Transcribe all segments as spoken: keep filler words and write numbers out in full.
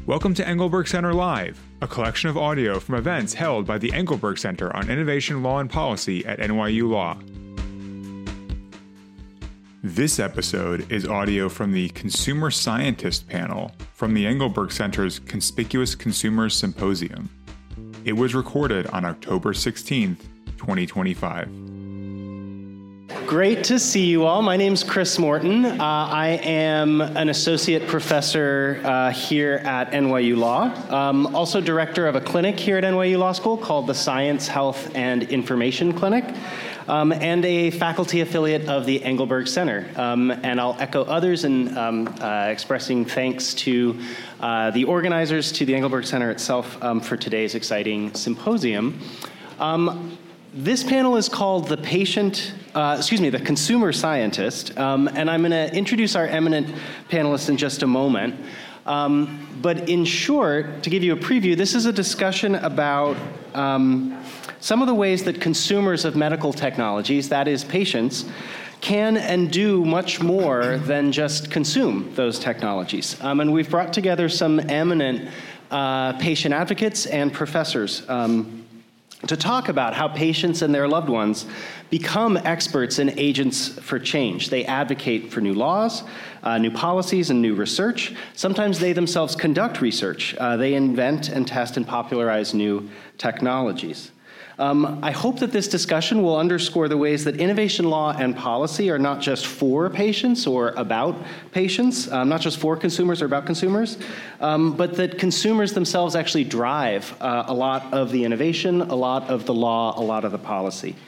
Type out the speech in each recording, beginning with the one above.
Welcome to Engelberg Center Live, a collection of audio from events held by the Engelberg Center on Innovation, Law, and Policy at N Y U Law. This episode is audio from the Consumer Scientist panel from the Engelberg Center's Conspicuous Consumers Symposium. It was recorded on October sixteenth, twenty twenty-five. Great to see you all. My name's Chris Morton. Uh, I am an associate professor uh, here at N Y U Law, um, also director of a clinic here at N Y U Law School called the Science, Health, and Information Clinic, um, and a faculty affiliate of the Engelberg Center. Um, and I'll echo others in um, uh, expressing thanks to uh, the organizers, to the Engelberg Center itself um, for today's exciting symposium. Um, This panel is called the patient, uh, excuse me, the consumer scientist, um, and I'm going to introduce our eminent panelists in just a moment. Um, but in short, to give you a preview, this is a discussion about um, some of the ways that consumers of medical technologies, that is patients, can and do much more than just consume those technologies. Um, and we've brought together some eminent uh, patient advocates and professors um, to talk about how patients and their loved ones become experts and agents for change. They advocate for new laws, uh, new policies, and new research. Sometimes they themselves conduct research. Uh, they invent and test and popularize new technologies. Um, I hope that this discussion will underscore the ways that innovation law and policy are not just for patients or about patients, um, not just for consumers or about consumers, um, but that consumers themselves actually drive uh, a lot of the innovation, a lot of the law, a lot of the policy.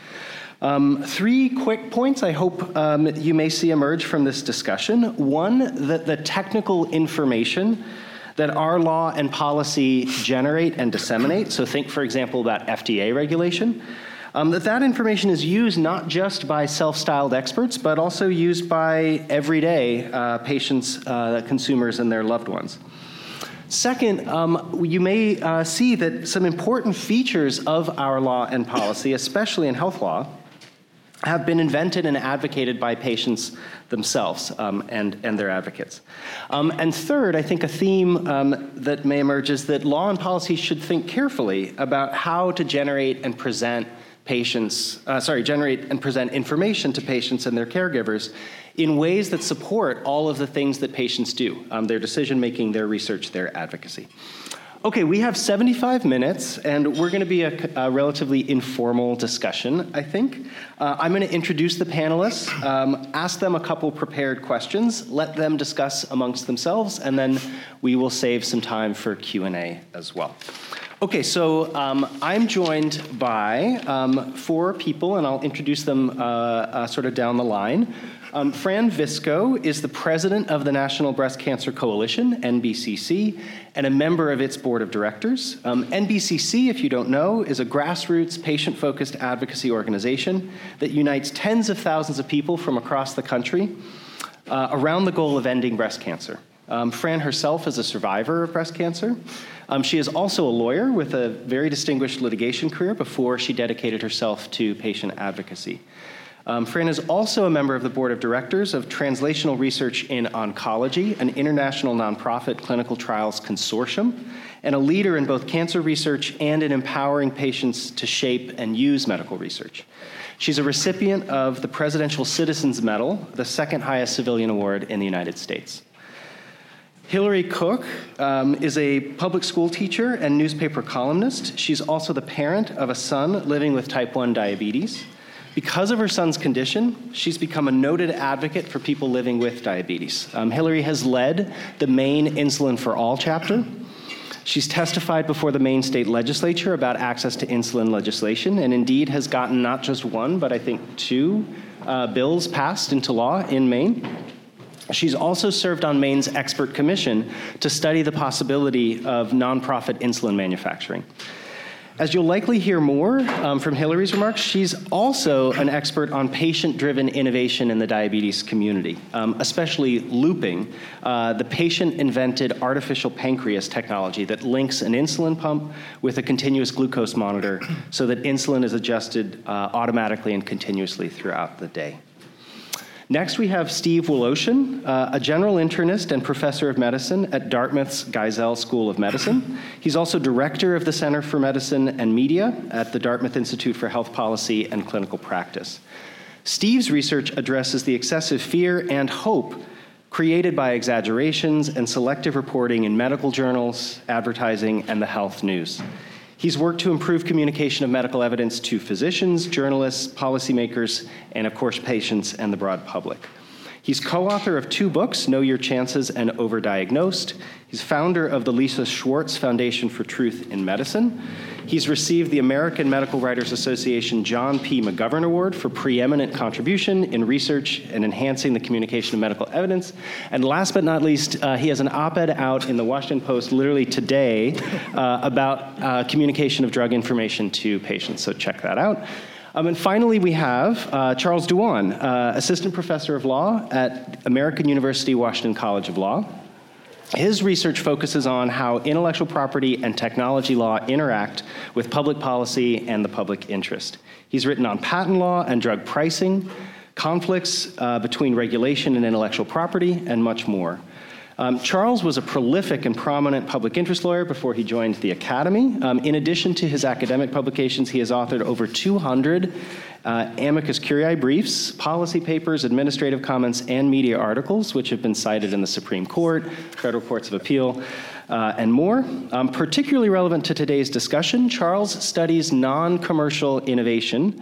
Um, three quick points I hope um, you may see emerge from this discussion. One, that the technical information that our law and policy generate and disseminate, so think, for example, about F D A regulation, um, that that information is used not just by self-styled experts, but also used by everyday uh, patients, uh, consumers, and their loved ones. Second, um, you may uh, see that some important features of our law and policy, especially in health law, have been invented and advocated by patients themselves um, and, and their advocates. Um, and third, I think a theme um, that may emerge is that law and policy should think carefully about how to generate and present patients, uh, sorry, generate and present information to patients and their caregivers in ways that support all of the things that patients do, um, their decision-making, their research, their advocacy. Okay, we have seventy-five minutes, and we're going to be a, a relatively informal discussion, I think. Uh, I'm going to introduce the panelists, um, ask them a couple prepared questions, let them discuss amongst themselves, and then we will save some time for Q and A as well. Okay, so um, I'm joined by um, four people, and I'll introduce them uh, uh, sort of down the line. Um, Fran Visco is the president of the National Breast Cancer Coalition, N B C C, and a member of its board of directors. Um, N B C C, if you don't know, is a grassroots, patient-focused advocacy organization that unites tens of thousands of people from across the country uh, around the goal of ending breast cancer. Um, Fran herself is a survivor of breast cancer. Um, she is also a lawyer with a very distinguished litigation career before she dedicated herself to patient advocacy. Um, Fran is also a member of the board of directors of Translational Research in Oncology, an international nonprofit clinical trials consortium, and a leader in both cancer research and in empowering patients to shape and use medical research. She's a recipient of the Presidential Citizens Medal, the second highest civilian award in the United States. Hillary Cook um, is a public school teacher and newspaper columnist. She's also the parent of a son living with type one diabetes. Because of her son's condition, she's become a noted advocate for people living with diabetes. Um, Hillary has led the Maine Insulin for All chapter. She's testified before the Maine state legislature about access to insulin legislation, and indeed has gotten not just one, but I think two uh, bills passed into law in Maine. She's also served on Maine's expert commission to study the possibility of nonprofit insulin manufacturing. As you'll likely hear more um, from Hillary's remarks, she's also an expert on patient-driven innovation in the diabetes community, um, especially looping, uh, the patient-invented artificial pancreas technology that links an insulin pump with a continuous glucose monitor so that insulin is adjusted uh, automatically and continuously throughout the day. Next, we have Steve Woloshin, uh, a general internist and professor of medicine at Dartmouth's Geisel School of Medicine. He's also director of the Center for Medicine and Media at the Dartmouth Institute for Health Policy and Clinical Practice. Steve's research addresses the excessive fear and hope created by exaggerations and selective reporting in medical journals, advertising, and the health news. He's worked to improve communication of medical evidence to physicians, journalists, policymakers, and of course, patients and the broad public. He's co-author of two books, Know Your Chances and Overdiagnosed. He's founder of the Lisa Schwartz Foundation for Truth in Medicine. He's received the American Medical Writers Association John P. McGovern Award for preeminent contribution in research and enhancing the communication of medical evidence. And last but not least, uh, he has an op-ed out in the Washington Post literally today uh, about uh, communication of drug information to patients, so check that out. Um, and finally, we have uh, Charles Dewan, uh, Assistant Professor of Law at American University Washington College of Law. His research focuses on how intellectual property and technology law interact with public policy and the public interest. He's written on patent law and drug pricing, conflicts uh, between regulation and intellectual property, and much more. Um, Charles was a prolific and prominent public interest lawyer before he joined the Academy. Um, in addition to his academic publications, he has authored over two hundred uh, amicus curiae briefs, policy papers, administrative comments, and media articles, which have been cited in the Supreme Court, federal courts of appeal, uh, and more. Um, particularly relevant to today's discussion, Charles studies non-commercial innovation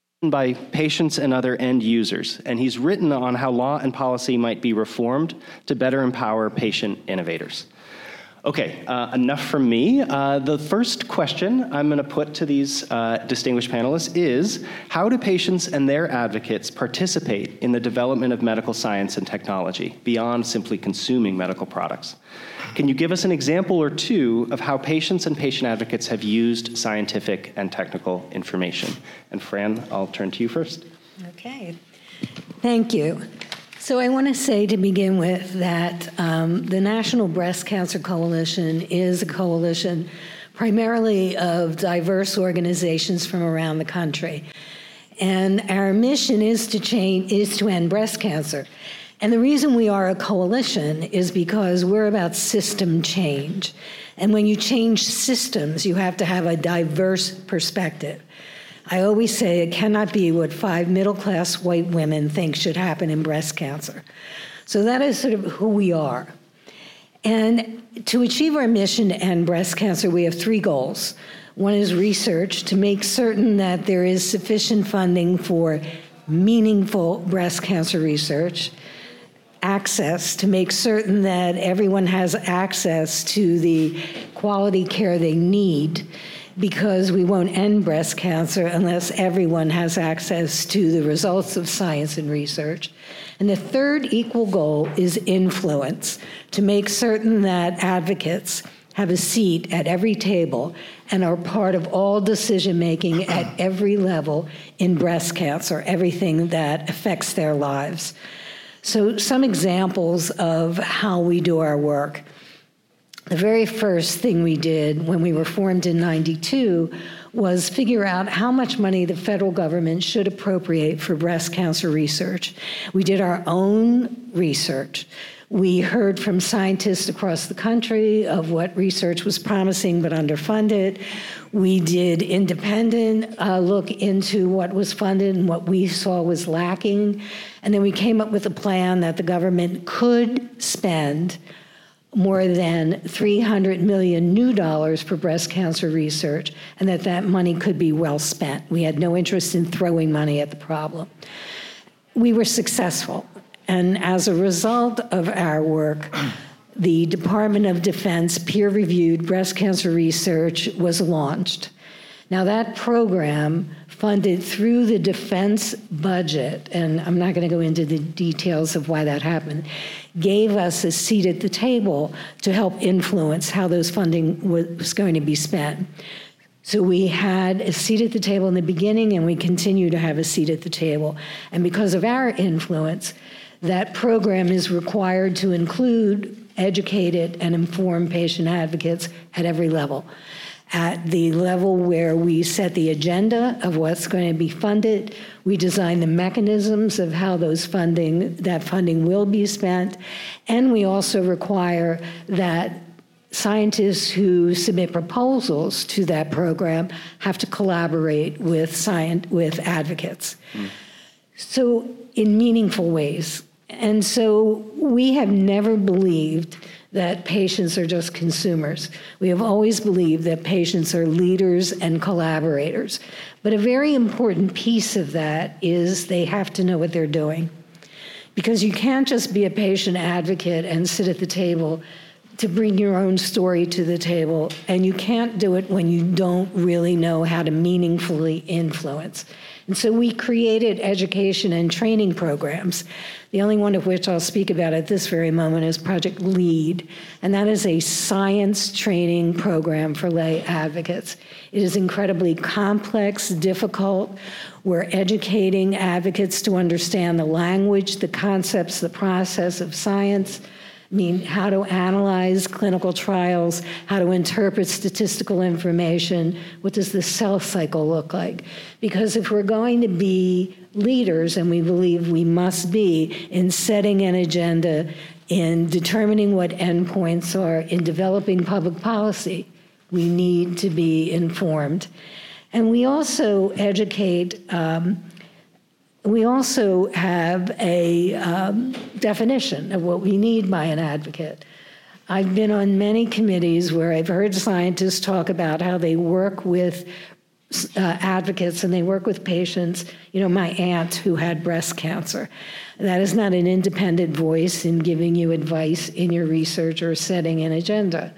by patients and other end users, and he's written on how law and policy might be reformed to better empower patient innovators. Okay, uh, enough from me. Uh, the first question I'm going to put to these uh, distinguished panelists is, how do patients and their advocates participate in the development of medical science and technology beyond simply consuming medical products? Can you give us an example or two of how patients and patient advocates have used scientific and technical information? And Fran, I'll turn to you first. Okay, thank you. So I want to say to begin with that um, the National Breast Cancer Coalition is a coalition primarily of diverse organizations from around the country. And our mission is to change, is to end breast cancer. And the reason we are a coalition is because we're about system change. And when you change systems, you have to have a diverse perspective. I always say it cannot be what five middle-class white women think should happen in breast cancer. So that is sort of who we are. And to achieve our mission to end breast cancer, we have three goals. One is research, to make certain that there is sufficient funding for meaningful breast cancer research. Access, to make certain that everyone has access to the quality care they need, because we won't end breast cancer unless everyone has access to the results of science and research. And the third equal goal is influence, to make certain that advocates have a seat at every table and are part of all decision-making at every level in breast cancer, everything that affects their lives. So some examples of how we do our work. The very first thing we did when we were formed in ninety-two was figure out how much money the federal government should appropriate for breast cancer research. We did our own research. We heard from scientists across the country of what research was promising but underfunded. We did independent uh, look into what was funded and what we saw was lacking. And then we came up with a plan that the government could spend more than three hundred million new dollars for breast cancer research, and that that money could be well spent. We had no interest in throwing money at the problem. We were successful, and as a result of our work, the Department of Defense peer-reviewed breast cancer research was launched. Now that program, funded through the defense budget, and I'm not going to go into the details of why that happened, gave us a seat at the table to help influence how those funding was going to be spent. So we had a seat at the table in the beginning, and we continue to have a seat at the table. And because of our influence, that program is required to include educated and informed patient advocates at every level. at the level where we set the agenda of what's going to be funded, we design the mechanisms of how those funding, that funding will be spent, and we also require that scientists who submit proposals to that program have to collaborate with science, with advocates. Mm. So in meaningful ways. And so we have never believed that patients are just consumers. We have always believed that patients are leaders and collaborators. But a very important piece of that is they have to know what they're doing. Because you can't just be a patient advocate and sit at the table to bring your own story to the table, and you can't do it when you don't really know how to meaningfully influence. And so we created education and training programs, the only one of which I'll speak about at this very moment is Project LEAD, and that is a science training program for lay advocates. It is incredibly complex, difficult. We're educating advocates to understand the language, the concepts, the process of science. I mean, how to analyze clinical trials, how to interpret statistical information, what does the cell cycle look like? Because if we're going to be leaders, and we believe we must be, in setting an agenda, in determining what endpoints are, in developing public policy, we need to be informed. And we also educate um, We also have a um, definition of what we need by an advocate. I've been on many committees where I've heard scientists talk about how they work with uh, advocates and they work with patients. You know, my aunt who had breast cancer. That is not an independent voice in giving you advice in your research or setting an agenda.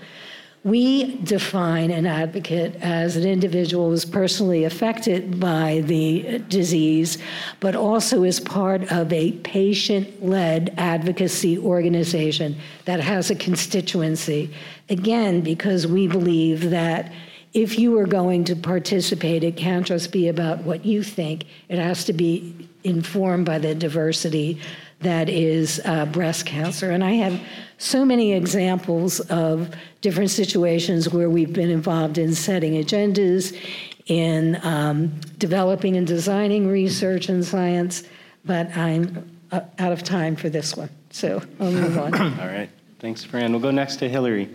We define an advocate as an individual who is personally affected by the disease, but also is part of a patient-led advocacy organization that has a constituency. Again, because we believe that if you are going to participate, it can't just be about what you think. It has to be informed by the diversity that is uh, breast cancer. And I have so many examples of different situations where we've been involved in setting agendas, in um, developing and designing research and science, but I'm uh, out of time for this one, so I'll move on. All right, thanks, Fran. We'll go next to Hillary.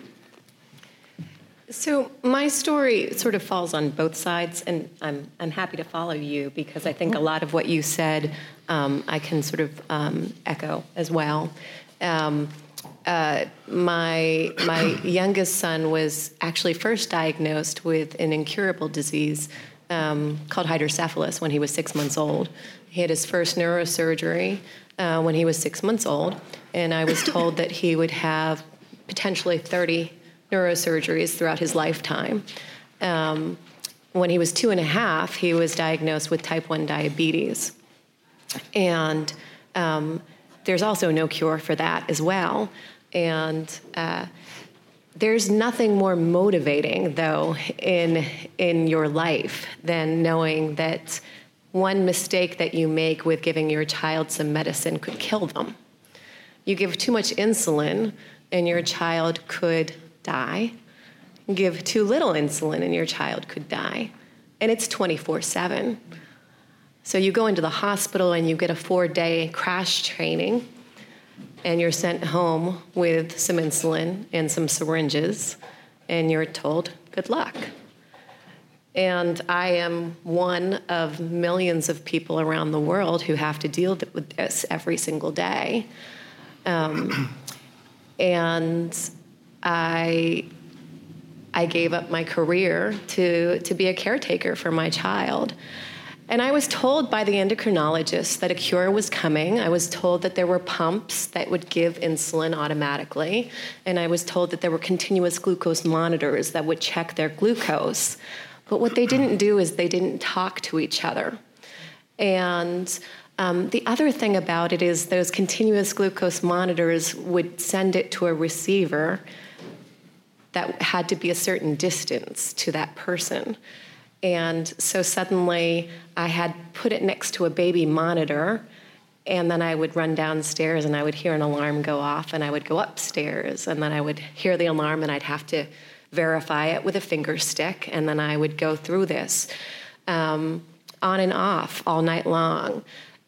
So my story sort of falls on both sides, and I'm I'm happy to follow you because I think a lot of what you said um, I can sort of um, echo as well. Um, uh, my my youngest son was actually first diagnosed with an incurable disease um, called hydrocephalus when he was six months old. He had his first neurosurgery uh, when he was six months old, and I was told that he would have potentially thirty neurosurgeries throughout his lifetime. Um, when he was two and a half, he was diagnosed with type one diabetes. And um, there's also no cure for that as well. And uh, there's nothing more motivating, though, in, in your life than knowing that one mistake that you make with giving your child some medicine could kill them. You give too much insulin, and your child could die. Give too little insulin and your child could die. And it's twenty-four seven. So you go into the hospital and you get a four-day crash training, and you're sent home with some insulin and some syringes, and you're told, good luck. And I am one of millions of people around the world who have to deal with this every single day. Um, and I, I gave up my career to, to be a caretaker for my child. And I was told by the endocrinologist that a cure was coming. I was told that there were pumps that would give insulin automatically. And I was told that there were continuous glucose monitors that would check their glucose. But what they didn't do is they didn't talk to each other. And um, the other thing about it is those continuous glucose monitors would send it to a receiver that had to be a certain distance to that person. And so suddenly I had put it next to a baby monitor, and then I would run downstairs and I would hear an alarm go off, and I would go upstairs, and then I would hear the alarm and I'd have to verify it with a finger stick, and then I would go through this um, on and off all night long.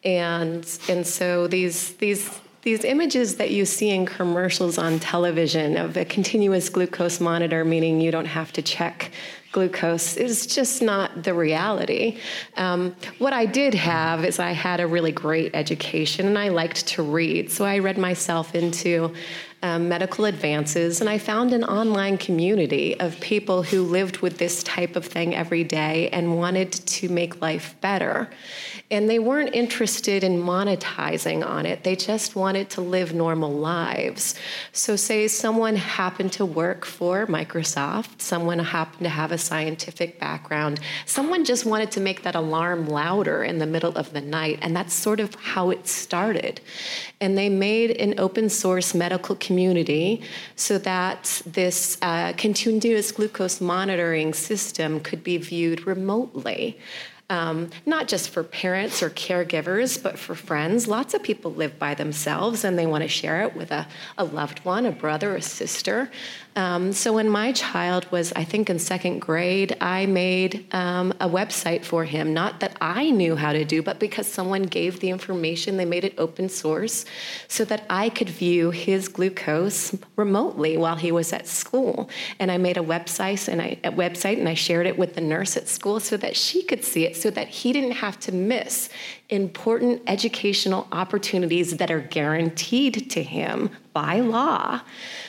And and so these these these images that you see in commercials on television of a continuous glucose monitor, meaning you don't have to check glucose, is just not the reality. Um, what I did have is I had a really great education, and I liked to read. So I read myself into um, medical advances, and I found an online community of people who lived with this type of thing every day and wanted to make life better. And they weren't interested in monetizing on it. They just wanted to live normal lives. So say someone happened to work for Microsoft, someone happened to have a scientific background, someone just wanted to make that alarm louder in the middle of the night, and that's sort of how it started. And they made an open source medical community so that this uh, continuous glucose monitoring system could be viewed remotely. Um, not just for parents or caregivers, but for friends. Lots of people live by themselves and they want to share it with a, a loved one, a brother, a sister. Um, so when my child was, I think, in second grade, I made um, a website for him, not that I knew how to do, but because someone gave the information, they made it open source so that I could view his glucose remotely while he was at school. And I made a website and I, a website and I shared it with the nurse at school so that she could see it, so that he didn't have to miss important educational opportunities that are guaranteed to him by law.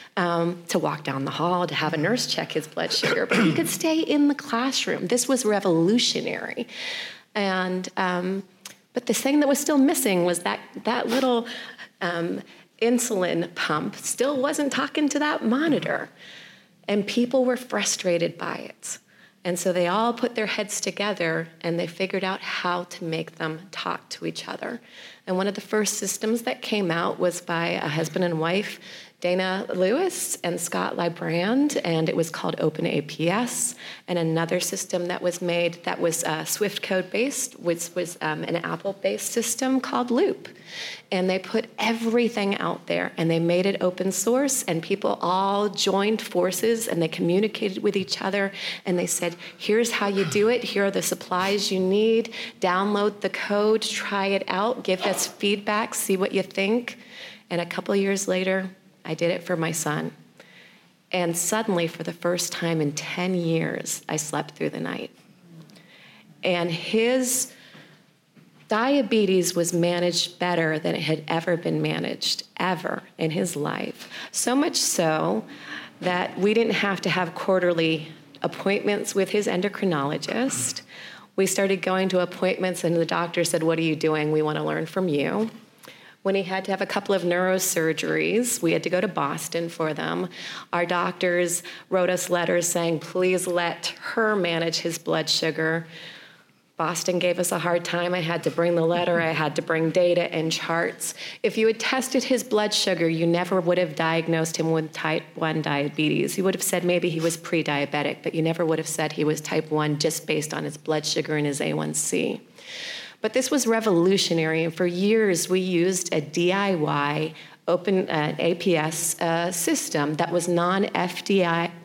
Um, to walk down the hall, to have a nurse check his blood sugar, but he could stay in the classroom. This was revolutionary. And, um, but the thing that was still missing was that, that little um, insulin pump still wasn't talking to that monitor. And people were frustrated by it. And so they all put their heads together and they figured out how to make them talk to each other. And one of the first systems that came out was by a husband and wife, Dana Lewis and Scott Librand, and it was called OpenAPS. And another system that was made that was uh, Swift code-based, which was um, an Apple-based system called Loop. And they put everything out there, and they made it open source, and people all joined forces, and they communicated with each other, and they said, here's how you do it, here are the supplies you need, download the code, try it out, give us feedback, see what you think. And a couple of years later, I did it for my son. And suddenly, for the first time in ten years, I slept through the night. And his diabetes was managed better than it had ever been managed, ever in his life. So much so that we didn't have to have quarterly appointments with his endocrinologist. We started going to appointments, and the doctor said, what are you doing? We want to learn from you. When he had to have a couple of neurosurgeries, we had to go to Boston for them. Our doctors wrote us letters saying, please let her manage his blood sugar. Boston gave us a hard time. I had to bring the letter. I had to bring data and charts. If you had tested his blood sugar, you never would have diagnosed him with type one diabetes. You would have said maybe he was pre-diabetic, but you never would have said he was type one just based on his blood sugar and his A one C. But this was revolutionary, and for years we used a D I Y open uh, A P S uh, system that was non-F D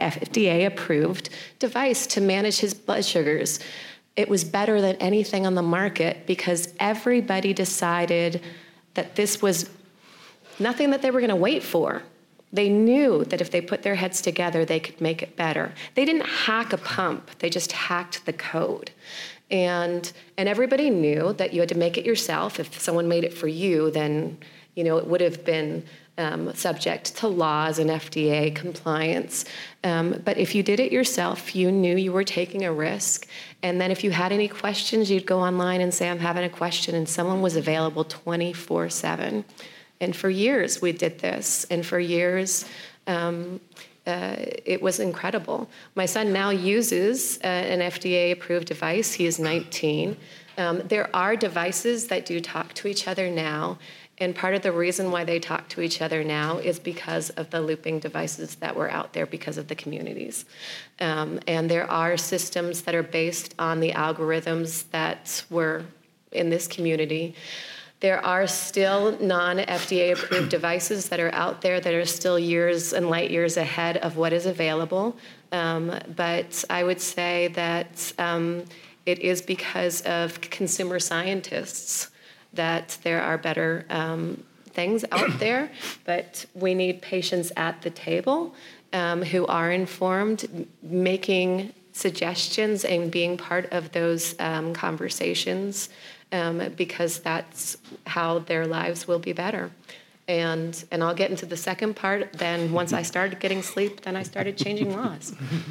A approved device to manage his blood sugars. It was better than anything on the market because everybody decided that this was nothing that they were going to wait for. They knew that if they put their heads together, they could make it better. They didn't hack a pump, they just hacked the code. And and everybody knew that you had to make it yourself. If someone made it for you, then you know it would have been um, subject to laws and F D A compliance. Um, but if you did it yourself, you knew you were taking a risk. And then if you had any questions, you'd go online and say, I'm having a question, and someone was available twenty-four seven. And for years we did this, and for years um, uh, it was incredible. My son now uses uh, an F D A-approved device. He is nineteen. Um, there are devices that do talk to each other now, and part of the reason why they talk to each other now is because of the looping devices that were out there because of the communities. Um, and there are systems that are based on the algorithms that were in this community There are still non-F D A approved devices that are out there that are still years and light years ahead of what is available. Um, but I would say that um, it is because of consumer scientists that there are better um, things out there, but we need patients at the table um, who are informed, making suggestions and being part of those um, conversations, um, because that's how their lives will be better. And and I'll get into the second part. Then once I started getting sleep, then I started changing laws.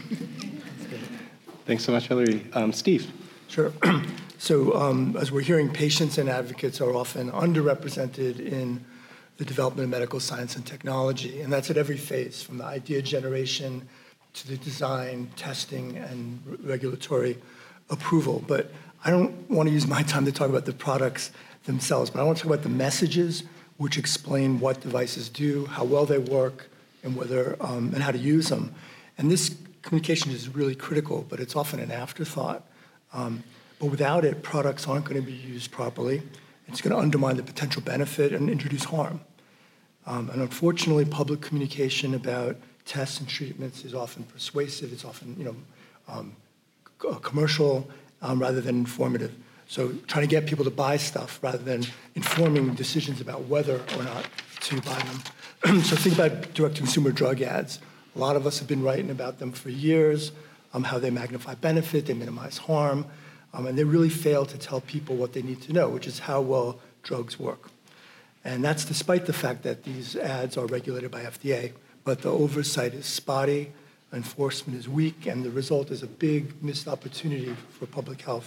Thanks so much, Hillary. Um, Steve. Sure. So um, as we're hearing, patients and advocates are often underrepresented in the development of medical science and technology, and that's at every phase, from the idea generation to the design, testing, and regulatory approval. But I don't want to use my time to talk about the products themselves, but I want to talk about the messages which explain what devices do, how well they work, and whether um, and how to use them. And this communication is really critical, but it's often an afterthought. Um, but without it, products aren't going to be used properly. It's going to undermine the potential benefit and introduce harm. Um, and unfortunately, public communication about tests and treatments is often persuasive. It's often, you know, um, commercial um, rather than informative. So trying to get people to buy stuff rather than informing decisions about whether or not to buy them. So think about direct-to-consumer drug ads. A lot of us have been writing about them for years, um, how they magnify benefit, they minimize harm, um, and they really fail to tell people what they need to know, which is how well drugs work. And that's despite the fact that these ads are regulated by F D A, but the oversight is spotty, enforcement is weak, and the result is a big missed opportunity for public health.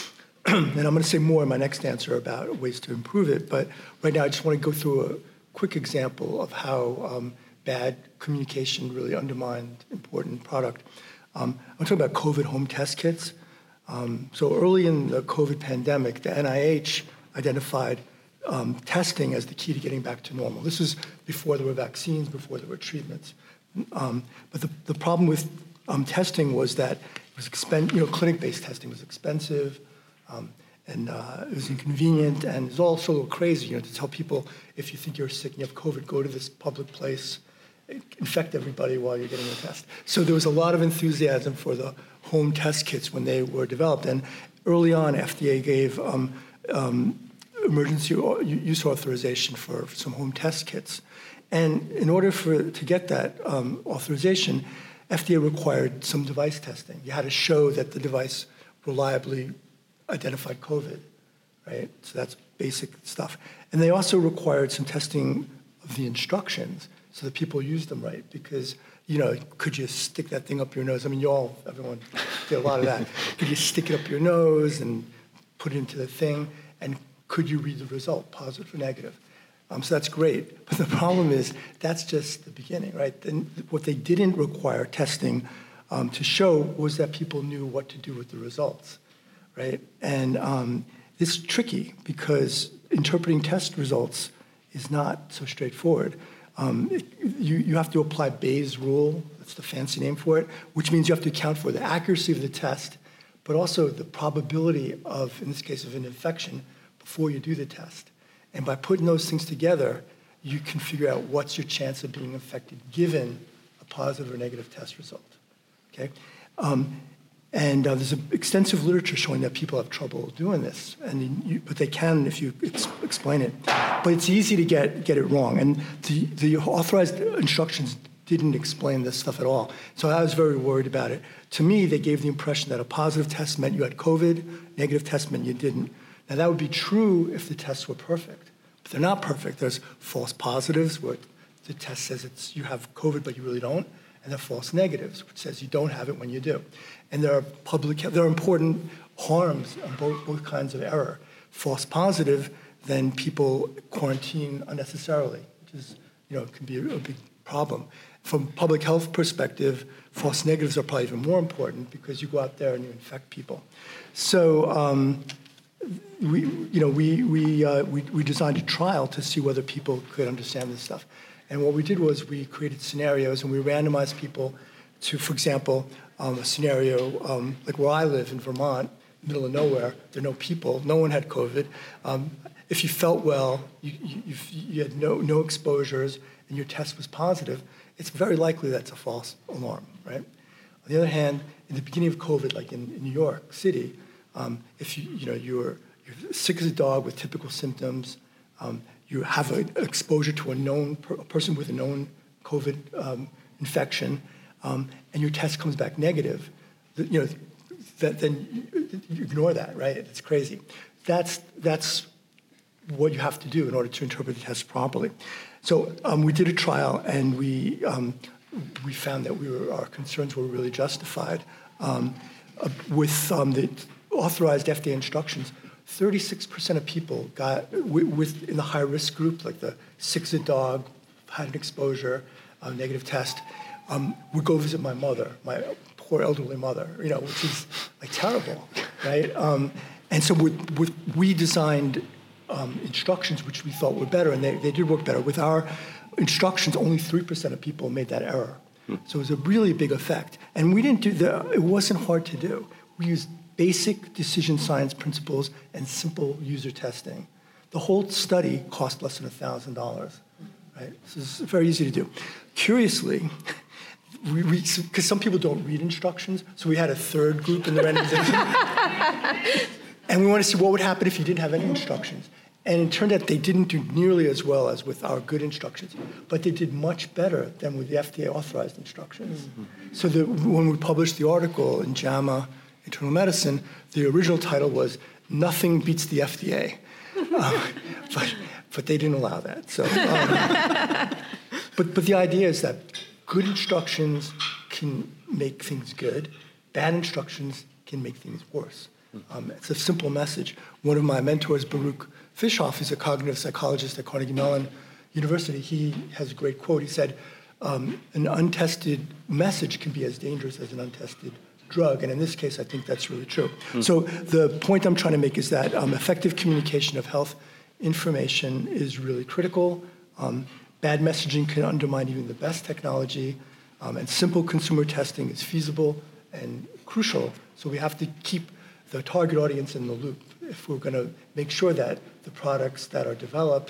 And I'm going to say more in my next answer about ways to improve it, but right now I just want to go through a quick example of how um, bad communication really undermined important product. Um, I'm talking about COVID home test kits. Um, so early in the COVID pandemic, the N I H identified um, testing as the key to getting back to normal. This was before there were vaccines, before there were treatments. Um, but the, the problem with um, testing was that it was expen- you know, clinic-based testing was expensive, um, and uh, it was inconvenient, and it was also a little crazy, you know, to tell people, if you think you're sick and you have COVID, go to this public place, infect everybody while you're getting the test. So there was a lot of enthusiasm for the home test kits when they were developed, and early on, F D A gave um, um, emergency use authorization for some home test kits. And in order for to get that um, authorization, F D A required some device testing. You had to show that the device reliably identified COVID, right? So that's basic stuff. And they also required some testing of the instructions so that people used them right, because, you know, could you stick that thing up your nose? I mean, you all, everyone did a lot of that. Could you stick it up your nose and put it into the thing? And could you read the result, positive or negative? Um, so that's great. But the problem is that's just the beginning, right? Then what they didn't require testing um, to show was that people knew what to do with the results, right? And um, this is tricky because interpreting test results is not so straightforward. Um, it, you, you have to apply Bayes' rule, that's the fancy name for it, which means you have to account for the accuracy of the test, but also the probability of, in this case, of an infection before you do the test. And by putting those things together, you can figure out what's your chance of being infected given a positive or negative test result, okay? Um, and uh, there's a extensive literature showing that people have trouble doing this, and you, but they can if you ex- explain it. But it's easy to get, get it wrong, and the, the authorized instructions didn't explain this stuff at all. So I was very worried about it. To me, they gave the impression that a positive test meant you had COVID, negative test meant you didn't. Now, that would be true if the tests were perfect, but they're not perfect. There's false positives, where the test says it's you have COVID, but you really don't, and there are false negatives, which says you don't have it when you do. And there are public, there are important harms on both, both kinds of error. False positive, then people quarantine unnecessarily, which is, you know, can be a, a big problem. From public health perspective, false negatives are probably even more important because you go out there and you infect people. So, um, We, you know, we we, uh, we we designed a trial to see whether people could understand this stuff, and what we did was we created scenarios and we randomized people to, for example, um, a scenario um, like where I live in Vermont, middle of nowhere. There are no people. No one had COVID. Um, if you felt well, you, you, you had no, no exposures, and your test was positive, it's very likely that's a false alarm, right? On the other hand, in the beginning of COVID, like in, in New York City, um, if you, you know, you're, you're sick as a dog with typical symptoms, um, you have an exposure to a known per, a person with a known COVID um, infection, um, and your test comes back negative, you know, that, then you ignore that, right? It's crazy. That's, that's what you have to do in order to interpret the test properly. So um, we did a trial, and we um, we found that we were, our concerns were really justified. Um, uh, with um, the authorized F D A instructions, thirty-six percent of people got with, with in the high risk group, like the sick as a dog, had an exposure, uh, negative test, um, would go visit my mother, my poor elderly mother, you know, which is like terrible, right? Um, and so with, with, we designed um, instructions which we thought were better, and they, they did work better. With our instructions, only three percent of people made that error. Hmm. So it was a really big effect. And we didn't do the, it wasn't hard to do. We used basic decision science principles and simple user testing. The whole study cost less than one thousand dollars, right? So it's very easy to do. Curiously, we, we, because some people don't read instructions, so we had a third group in the randomization. And we want to see what would happen if you didn't have any instructions. And it turned out they didn't do nearly as well as with our good instructions, but they did much better than with the F D A-authorized instructions. Mm-hmm. So the, when we published the article in JAMA Internal Medicine, the original title was "Nothing Beats the F D A," uh, but but they didn't allow that. So, um, but but the idea is that good instructions can make things good, bad instructions can make things worse. Um, it's a simple message. One of my mentors, Baruch Fishoff, is a cognitive psychologist at Carnegie Mellon University. He has a great quote. He said, um, an untested message can be as dangerous as an untested drug. And in this case, I think that's really true. Mm. So the point I'm trying to make is that um, effective communication of health information is really critical. Um, bad messaging can undermine even the best technology. Um, and simple consumer testing is feasible and crucial. So we have to keep the target audience in the loop if we're going to make sure that the products that are developed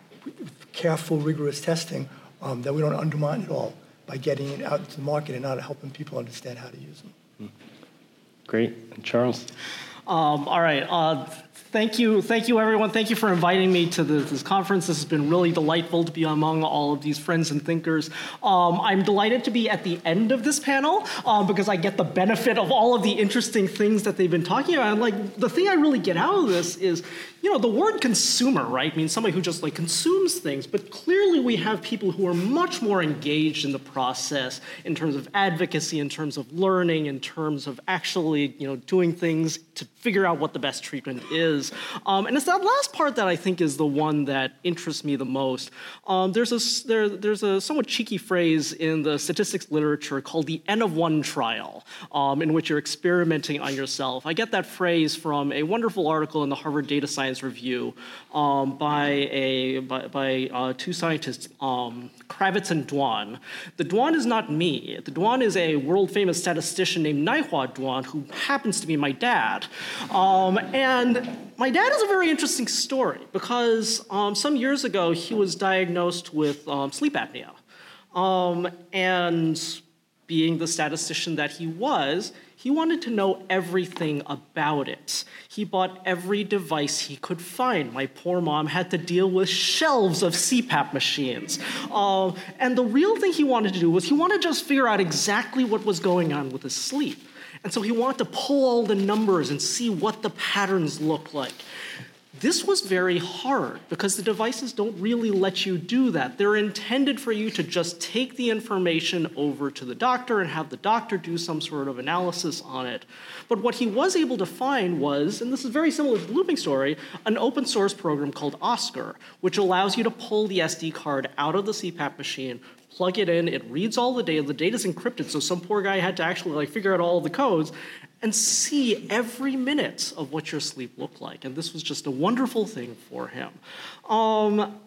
with careful, rigorous testing, um, that we don't undermine it all by getting it out into the market and not helping people understand how to use them. Great. And Charles? Um, all right. Uh, thank you. Thank you, everyone. Thank you for inviting me to the, this conference. This has been really delightful to be among all of these friends and thinkers. Um, I'm delighted to be at the end of this panel um, because I get the benefit of all of the interesting things that they've been talking about. And like the thing I really get out of this is, you know, the word consumer, right, means somebody who just like consumes things. But clearly we have people who are much more engaged in the process in terms of advocacy, in terms of learning, in terms of actually, you know, doing things to figure out what the best treatment is. Um, and it's that last part that I think is the one that interests me the most. Um, there's, a, there, there's a somewhat cheeky phrase in the statistics literature called the N of one trial, um, in which you're experimenting on yourself. I get that phrase from a wonderful article in the Harvard Data Science Review um, by, a, by, by uh, two scientists, um, Kravitz and Dwan. The Dwan is not me. The Dwan is a world-famous statistician named Naihua Dwan, who happens to be my dad. Um, and my dad is a very interesting story because um, some years ago he was diagnosed with um, sleep apnea. Um, and being the statistician that he was, he wanted to know everything about it. He bought every device he could find. My poor mom had to deal with shelves of C PAP machines. Uh, and the real thing he wanted to do was he wanted to just figure out exactly what was going on with his sleep. And so he wanted to pull all the numbers and see what the patterns look like. This was very hard because the devices don't really let you do that. They're intended for you to just take the information over to the doctor and have the doctor do some sort of analysis on it. But what he was able to find was, and this is very similar to the looping story, an open source program called Oscar, which allows you to pull the S D card out of the C PAP machine, plug it in, it reads all the data, the data's encrypted, so some poor guy had to actually like figure out all the codes, and see every minute of what your sleep looked like. And this was just a wonderful thing for him. Um,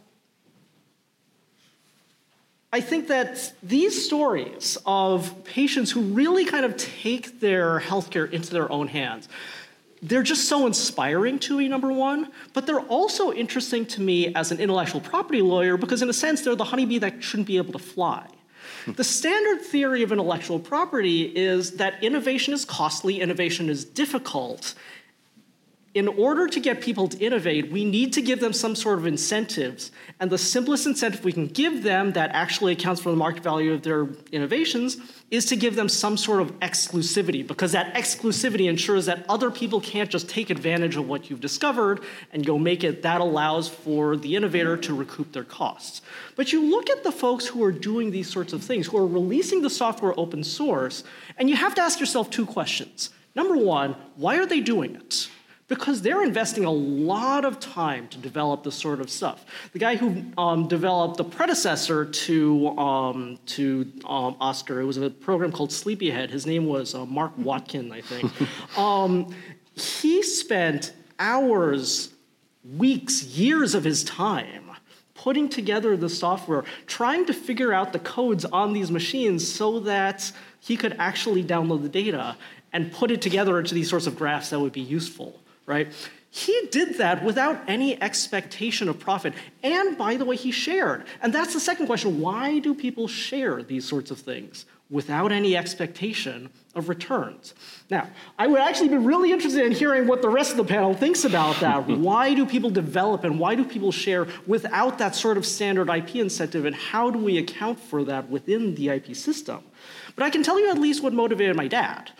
I think that these stories of patients who really kind of take their healthcare into their own hands, they're just so inspiring to me, number one, but they're also interesting to me as an intellectual property lawyer because in a sense, they're the honeybee that shouldn't be able to fly. The standard theory of intellectual property is that innovation is costly, innovation is difficult. In order to get people to innovate, we need to give them some sort of incentives. And the simplest incentive we can give them that actually accounts for the market value of their innovations is to give them some sort of exclusivity, because that exclusivity ensures that other people can't just take advantage of what you've discovered and go make it. That allows for the innovator to recoup their costs. But you look at the folks who are doing these sorts of things, who are releasing the software open source, and you have to ask yourself two questions. Number one, why are they doing it? Because they're investing a lot of time to develop this sort of stuff. The guy who um, developed the predecessor to, um, to um, Oscar, it was a program called Sleepyhead. His name was uh, Mark Watkin, I think. um, he spent hours, weeks, years of his time putting together the software, trying to figure out the codes on these machines so that he could actually download the data and put it together into these sorts of graphs that would be useful. Right? He did that without any expectation of profit. And by the way, he shared. And that's the second question. Why do people share these sorts of things without any expectation of returns? Now, I would actually be really interested in hearing what the rest of the panel thinks about that. Why do people develop and why do people share without that sort of standard I P incentive, and how do we account for that within the I P system? But I can tell you at least what motivated my dad.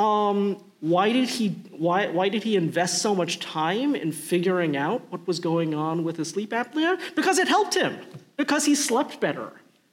Um, why did he why why did he invest so much time in figuring out what was going on with his sleep apnea? Because it helped him. Because he slept better.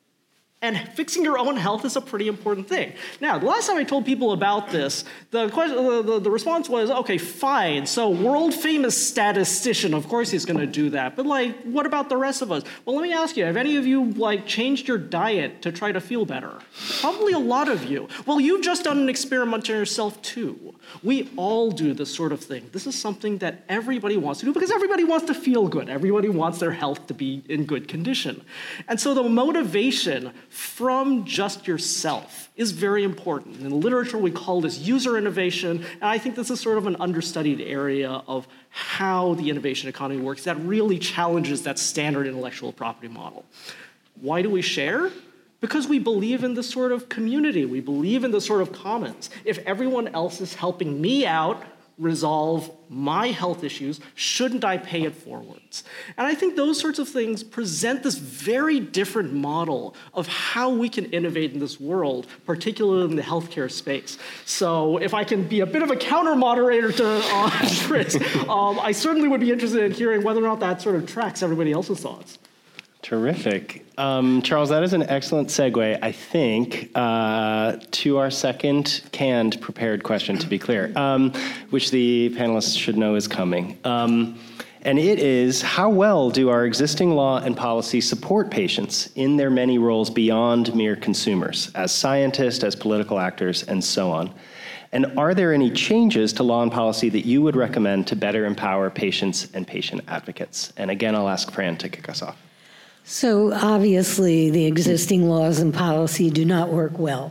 And fixing your own health is a pretty important thing. Now, the last time I told people about this, the, question, the, the, the response was, okay, fine, so world-famous statistician, of course he's going to do that. But, like, what about the rest of us? Well, let me ask you, have any of you, like, changed your diet to try to feel better? Probably a lot of you. Well, you've just done an experiment on yourself, too. We all do this sort of thing. This is something that everybody wants to do because everybody wants to feel good. Everybody wants their health to be in good condition. And so the motivation from just yourself is very important. In literature, we call this user innovation, and I think this is sort of an understudied area of how the innovation economy works that really challenges that standard intellectual property model. Why do we share? Because we believe in this sort of community. We believe in this sort of commons. If everyone else is helping me out resolve my health issues, shouldn't I pay it forwards? And I think those sorts of things present this very different model of how we can innovate in this world, particularly in the healthcare space. So if I can be a bit of a counter moderator to uh, Chris, um, I certainly would be interested in hearing whether or not that sort of tracks everybody else's thoughts. Terrific. Um, Charles, that is an excellent segue, I think, uh, to our second canned prepared question, to be clear, um, which the panelists should know is coming. Um, and it is, how well do our existing law and policy support patients in their many roles beyond mere consumers, as scientists, as political actors, and so on? And are there any changes to law and policy that you would recommend to better empower patients and patient advocates? And again, I'll ask Fran to kick us off. So obviously, the existing laws and policy do not work well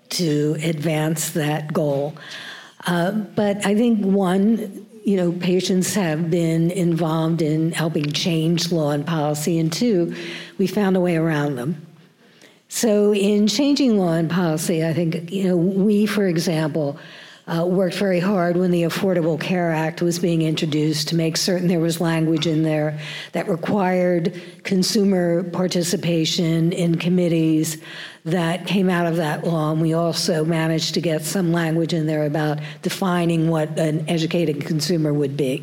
to advance that goal. Uh, but I think, one, you know, patients have been involved in helping change law and policy, and two, we found a way around them. So in changing law and policy, I think, you know, we, for example, Uh, worked very hard when the Affordable Care Act was being introduced to make certain there was language in there that required consumer participation in committees that came out of that law. And we also managed to get some language in there about defining what an educated consumer would be.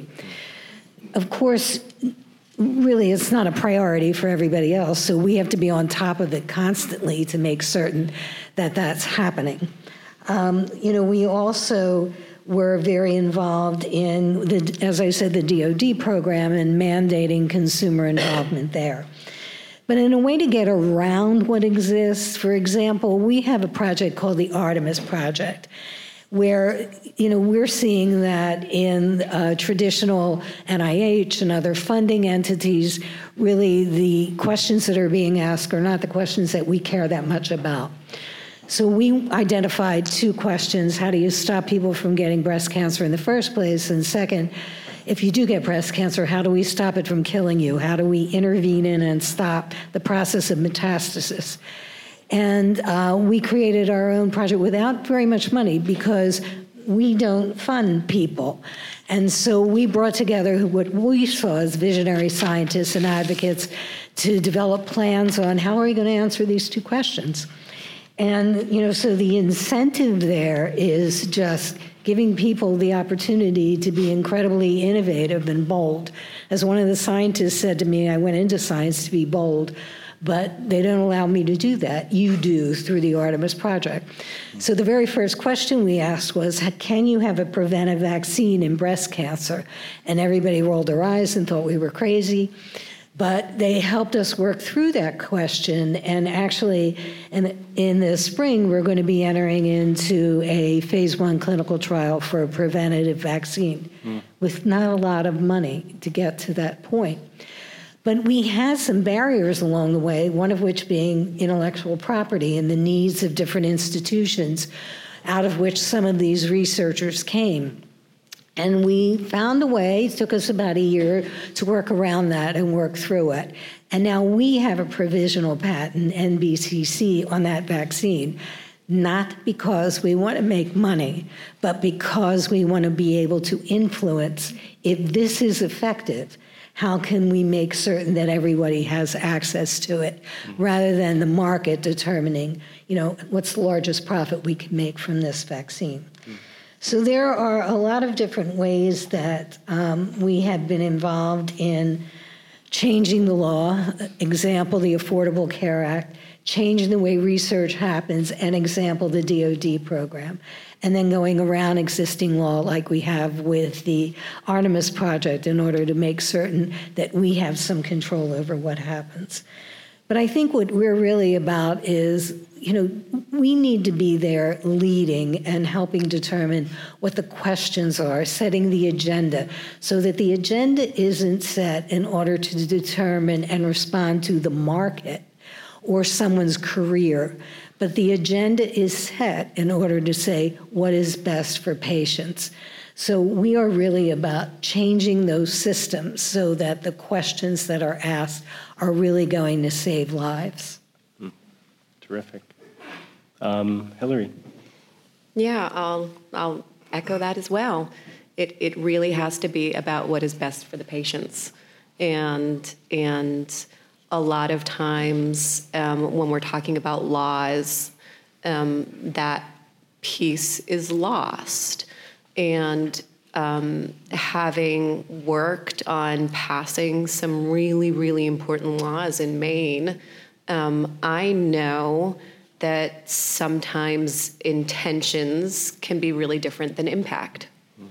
Of course, really, it's not a priority for everybody else, so we have to be on top of it constantly to make certain that that's happening. Um, you know, we also were very involved in, the, as I said, the D O D program and mandating consumer involvement there. But in a way to get around what exists, for example, we have a project called the Artemis Project, where, you know, we're seeing that in uh, traditional N I H and other funding entities, really the questions that are being asked are not the questions that we care that much about. So we identified two questions. How do you stop people from getting breast cancer in the first place? And second, if you do get breast cancer, how do we stop it from killing you? How do we intervene in and stop the process of metastasis? And uh, we created our own project without very much money because we don't fund people. And so we brought together what we saw as visionary scientists and advocates to develop plans on how are we going to answer these two questions. And, you know, so the incentive there is just giving people the opportunity to be incredibly innovative and bold. As one of the scientists said to me, I went into science to be bold, but they don't allow me to do that. You do through the Artemis Project. So the very first question we asked was, can you have a preventive vaccine in breast cancer? And everybody rolled their eyes and thought we were crazy. But they helped us work through that question, and actually, in, in the spring, we're going to be entering into a phase one clinical trial for a preventative vaccine mm. with not a lot of money to get to that point. But we had some barriers along the way, one of which being intellectual property and the needs of different institutions, out of which some of these researchers came. And we found a way, it took us about a year to work around that and work through it. And now we have a provisional patent, N B C C, on that vaccine, not because we want to make money, but because we want to be able to influence if this is effective. How can we make certain that everybody has access to it, rather than the market determining, you know, what's the largest profit we can make from this vaccine? So there are a lot of different ways that um, we have been involved in changing the law. Example, the Affordable Care Act, changing the way research happens, and example, the D O D program. And then going around existing law like we have with the Artemis Project in order to make certain that we have some control over what happens. But I think what we're really about is, you know, we need to be there leading and helping determine what the questions are, setting the agenda, so that the agenda isn't set in order to determine and respond to the market or someone's career, but the agenda is set in order to say what is best for patients. So we are really about changing those systems so that the questions that are asked are really going to save lives. Mm. Terrific. Um, Hillary. Yeah, I'll, I'll echo that as well. It, it really has to be about what is best for the patients. And, and a lot of times um, when we're talking about laws, um, that piece is lost. And um, having worked on passing some really, really important laws in Maine, um, I know that sometimes intentions can be really different than impact,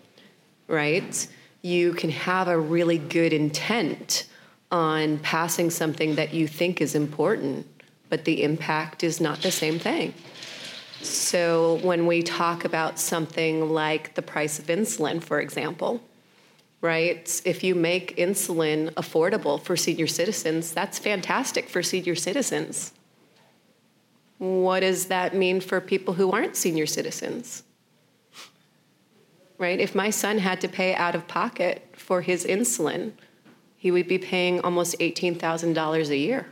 right? You can have a really good intent on passing something that you think is important, but the impact is not the same thing. So when we talk about something like the price of insulin, for example, right? If you make insulin affordable for senior citizens, that's fantastic for senior citizens. What does that mean for people who aren't senior citizens? Right? If my son had to pay out of pocket for his insulin, he would be paying almost eighteen thousand dollars a year.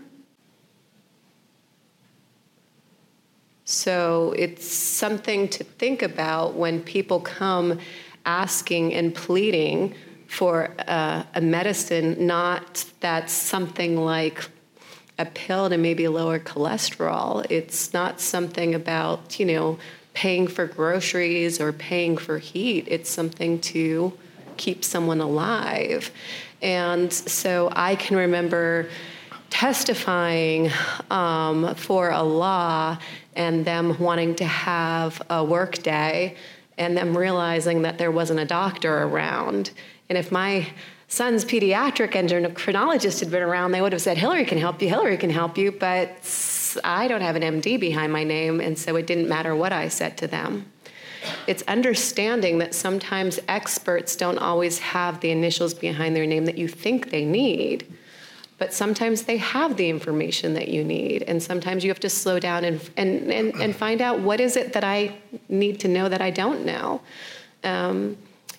So it's something to think about when people come asking and pleading for uh, a medicine, not that's something like a pill to maybe lower cholesterol. It's not something about, you know, paying for groceries or paying for heat. It's something to keep someone alive. And so I can remember testifying um, for a law and them wanting to have a work day and them realizing that there wasn't a doctor around. And if my son's pediatric endocrinologist had been around, they would have said, Hillary can help you, Hillary can help you, but I don't have an M D behind my name, and so it didn't matter what I said to them. It's understanding that sometimes experts don't always have the initials behind their name that you think they need, but sometimes they have the information that you need. And sometimes you have to slow down and, and, and, and find out, what is it that I need to know that I don't know? Um,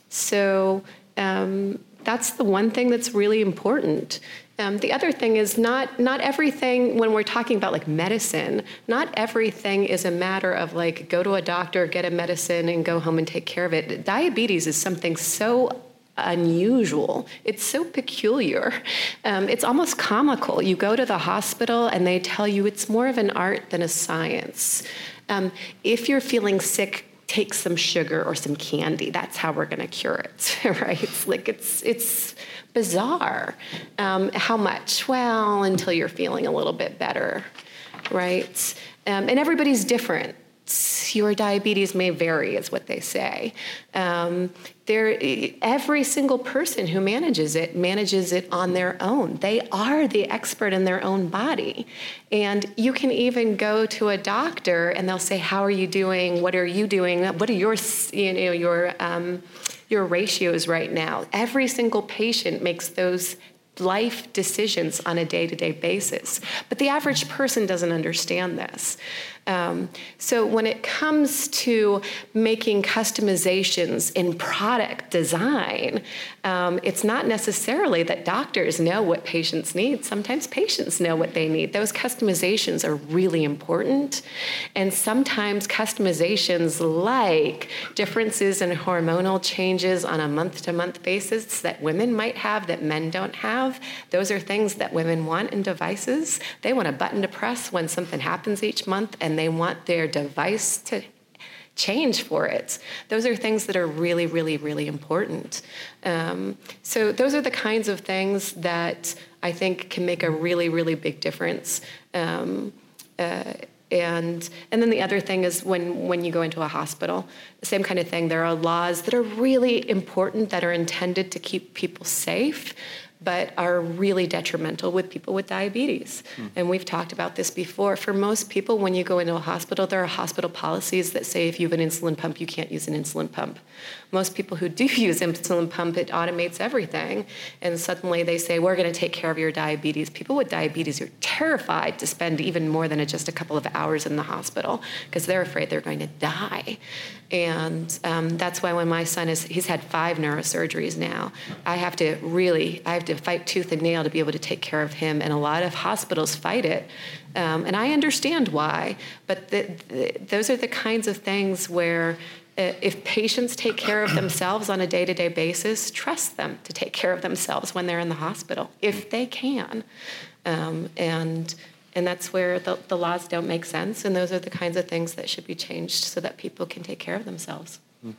so um, that's the one thing that's really important. Um, the other thing is not not everything, when we're talking about like medicine, not everything is a matter of like go to a doctor, get a medicine, and go home and take care of it. Diabetes is something so unusual. It's so peculiar. Um, it's almost comical. You go to the hospital and they tell you it's more of an art than a science. Um, if you're feeling sick, take some sugar or some candy. That's how we're going to cure it, right? It's like it's it's bizarre. Um, how much? Well, until you're feeling a little bit better, right? Um, and everybody's different. Your diabetes may vary, is what they say. Um, there, every single person who manages it manages it on their own. They are the expert in their own body. And you can even go to a doctor and they'll say, how are you doing? What are you doing? What are your, you know, your, um, your ratios right now? Every single patient makes those life decisions on a day-to-day basis. But the average person doesn't understand this. Um, so when it comes to making customizations in product design, um, it's not necessarily that doctors know what patients need. Sometimes patients know what they need. Those customizations are really important. And sometimes customizations like differences in hormonal changes on a month-to-month basis that women might have that men don't have, those are things that women want in devices. They want a button to press when something happens each month, and they want their device to change for it. Those are things that are really, really, really important. Um, so those are the kinds of things that I think can make a really, really big difference. Um, uh, and and then the other thing is when, when you go into a hospital, the same kind of thing. There are laws that are really important that are intended to keep people safe, but are really detrimental with people with diabetes. Mm. And we've talked about this before. For most people, when you go into a hospital, there are hospital policies that say if you have an insulin pump, you can't use an insulin pump. Most people who do use insulin pump, it automates everything. And suddenly they say, we're going to take care of your diabetes. People with diabetes are terrified to spend even more than just a couple of hours in the hospital because they're afraid they're going to die. And um, that's why when my son is, he's had five neurosurgeries now, I have to really, I have to fight tooth and nail to be able to take care of him. And a lot of hospitals fight it. Um, and I understand why. But the, the, those are the kinds of things where uh, if patients take care of themselves on a day-to-day basis, trust them to take care of themselves when they're in the hospital, if they can. Um, and And that's where the, the laws don't make sense, and those are the kinds of things that should be changed so that people can take care of themselves.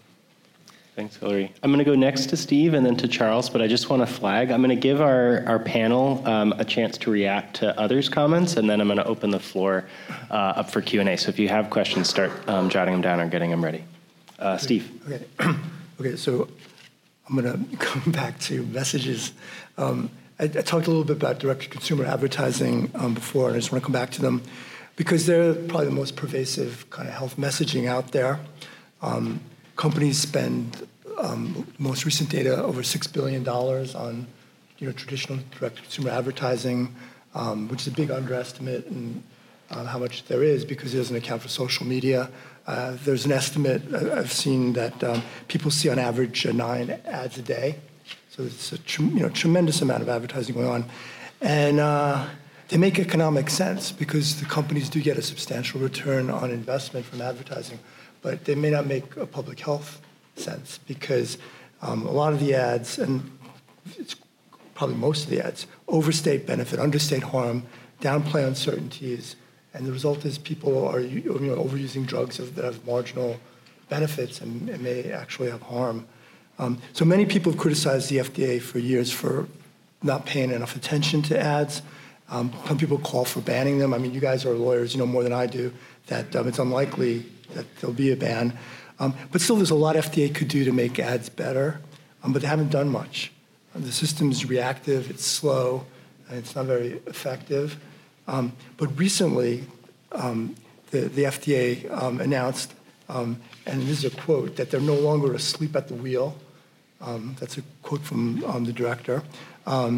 Thanks, Hillary. I'm going to go next to Steve and then to Charles, but I just want to flag. I'm going to give our, our panel um, a chance to react to others' comments, and then I'm going to open the floor uh, up for Q and A. So if you have questions, start um, jotting them down or getting them ready. Uh, Steve. Okay. Okay, so I'm going to come back to messages. Um, I, I talked a little bit about direct-to-consumer advertising um, before, and I just want to come back to them because they're probably the most pervasive kind of health messaging out there. Um, companies spend, um, most recent data, over six billion dollars on, you know, traditional direct-to-consumer advertising, um, which is a big underestimate in uh, how much there is because it doesn't account for social media. Uh, there's an estimate I've seen that um, people see on average uh, nine ads a day. So it's a tr- you know, tremendous amount of advertising going on. And uh, they make economic sense because the companies do get a substantial return on investment from advertising, but they may not make a public health sense because um, a lot of the ads, and it's probably most of the ads, overstate benefit, understate harm, downplay uncertainties, and the result is people are you know, overusing drugs that have marginal benefits and, and may actually have harm. Um, so many people have criticized the F D A for years for not paying enough attention to ads. Um, some people call for banning them. I mean, you guys are lawyers, you know more than I do, that um, it's unlikely that there'll be a ban. Um, but still, there's a lot F D A could do to make ads better, um, but they haven't done much. Um, the system's reactive, it's slow, and it's not very effective. Um, but recently, um, the, the F D A um, announced, um, and this is a quote, that they're no longer asleep at the wheel. Um, that's a quote from um, the director. Um,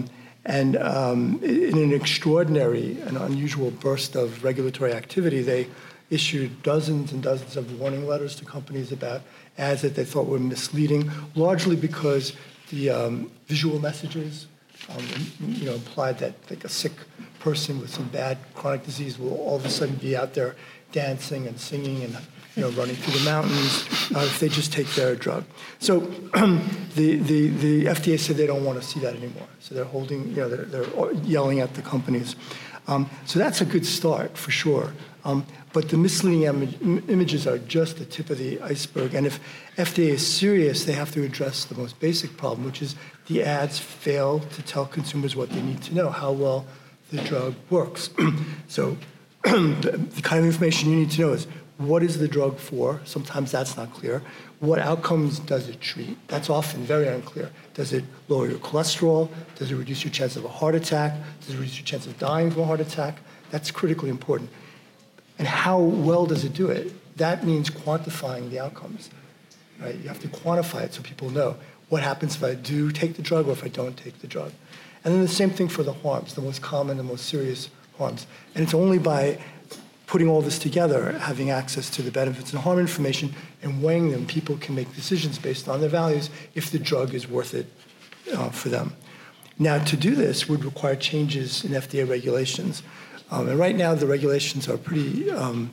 And um, in an extraordinary and unusual burst of regulatory activity, they issued dozens and dozens of warning letters to companies about ads that they thought were misleading, largely because the um, visual messages um, you know, implied that like a sick person with some bad chronic disease will all of a sudden be out there dancing and singing and you know, running through the mountains uh, if they just take their drug. So the, the, the F D A said they don't want to see that anymore. So they're holding, you know, they're, they're yelling at the companies. Um, so that's a good start for sure. Um, but the misleading im- images are just the tip of the iceberg. And if F D A is serious, they have to address the most basic problem, which is the ads fail to tell consumers what they need to know, how well the drug works. So the, the kind of information you need to know is, what is the drug for? Sometimes that's not clear. What outcomes does it treat? That's often very unclear. Does it lower your cholesterol? Does it reduce your chance of a heart attack? Does it reduce your chance of dying from a heart attack? That's critically important. And how well does it do it? That means quantifying the outcomes, right? You have to quantify it so people know what happens if I do take the drug or if I don't take the drug. And then the same thing for the harms, the most common, the most serious harms. And it's only by putting all this together, having access to the benefits and harm information and weighing them, people can make decisions based on their values if the drug is worth it uh, for them. Now, to do this would require changes in F D A regulations. Um, and right now, the regulations are pretty, um,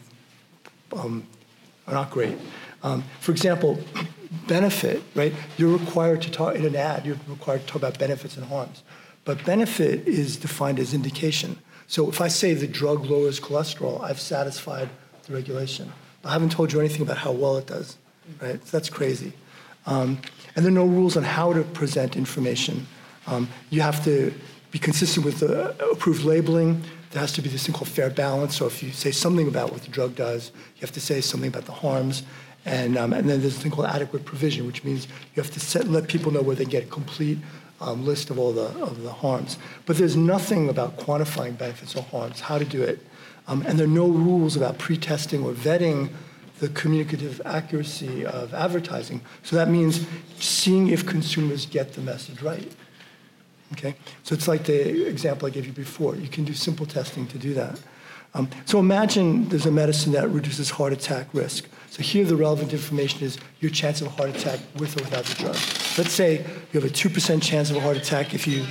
um, are not great. Um, for example, benefit, right? You're required to talk, in an ad, you're required to talk about benefits and harms. But benefit is defined as indication. So if I say the drug lowers cholesterol, I've satisfied the regulation. I haven't told you anything about how well it does, right? So that's crazy. Um, and there are no rules on how to present information. Um, you have to be consistent with the approved labeling. There has to be this thing called fair balance. So if you say something about what the drug does, you have to say something about the harms. And, um, and then there's a thing called adequate provision, which means you have to set, let people know where they get a complete um, list of all the, of the harms. But there's nothing about quantifying benefits or harms, how to do it. Um, and there are no rules about pre-testing or vetting the communicative accuracy of advertising. So that means seeing if consumers get the message right. Okay? So it's like the example I gave you before. You can do simple testing to do that. Um, so imagine there's a medicine that reduces heart attack risk. So here the relevant information is your chance of a heart attack with or without the drug. Let's say you have a two percent chance of a heart attack if you,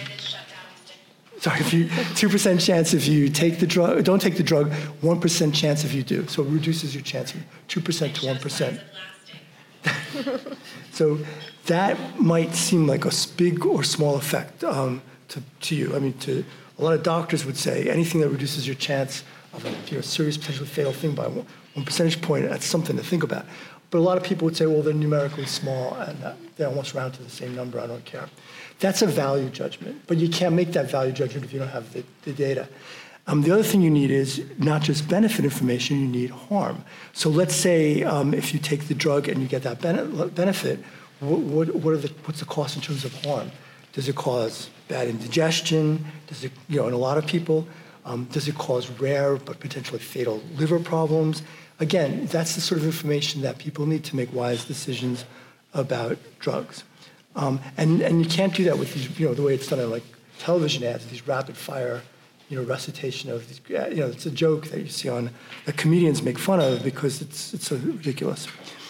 sorry, if you, two percent chance if you take the drug, don't take the drug, one percent chance if you do. So it reduces your chance from two percent to one percent. So that might seem like a big or small effect um, to, to you. I mean, to a lot of doctors would say anything that reduces your chance of a you know, serious, potentially fatal thing by one, one percentage point, that's something to think about. But a lot of people would say, well, they're numerically small, and uh, they almost round to the same number, I don't care. That's a value judgment, but you can't make that value judgment if you don't have the, the data. Um, the other thing you need is not just benefit information, you need harm. So let's say um, if you take the drug and you get that bene- benefit, what, what, what are the, what's the cost in terms of harm? Does it cause bad indigestion? Does it, you know, in a lot of people, um, does it cause rare but potentially fatal liver problems? Again, that's the sort of information that people need to make wise decisions about drugs. Um, and, and you can't do that with these, you know, the way it's done in like television ads, these rapid fire, you know, recitation of these, you know, it's a joke that you see on, that comedians make fun of because it's, it's so ridiculous.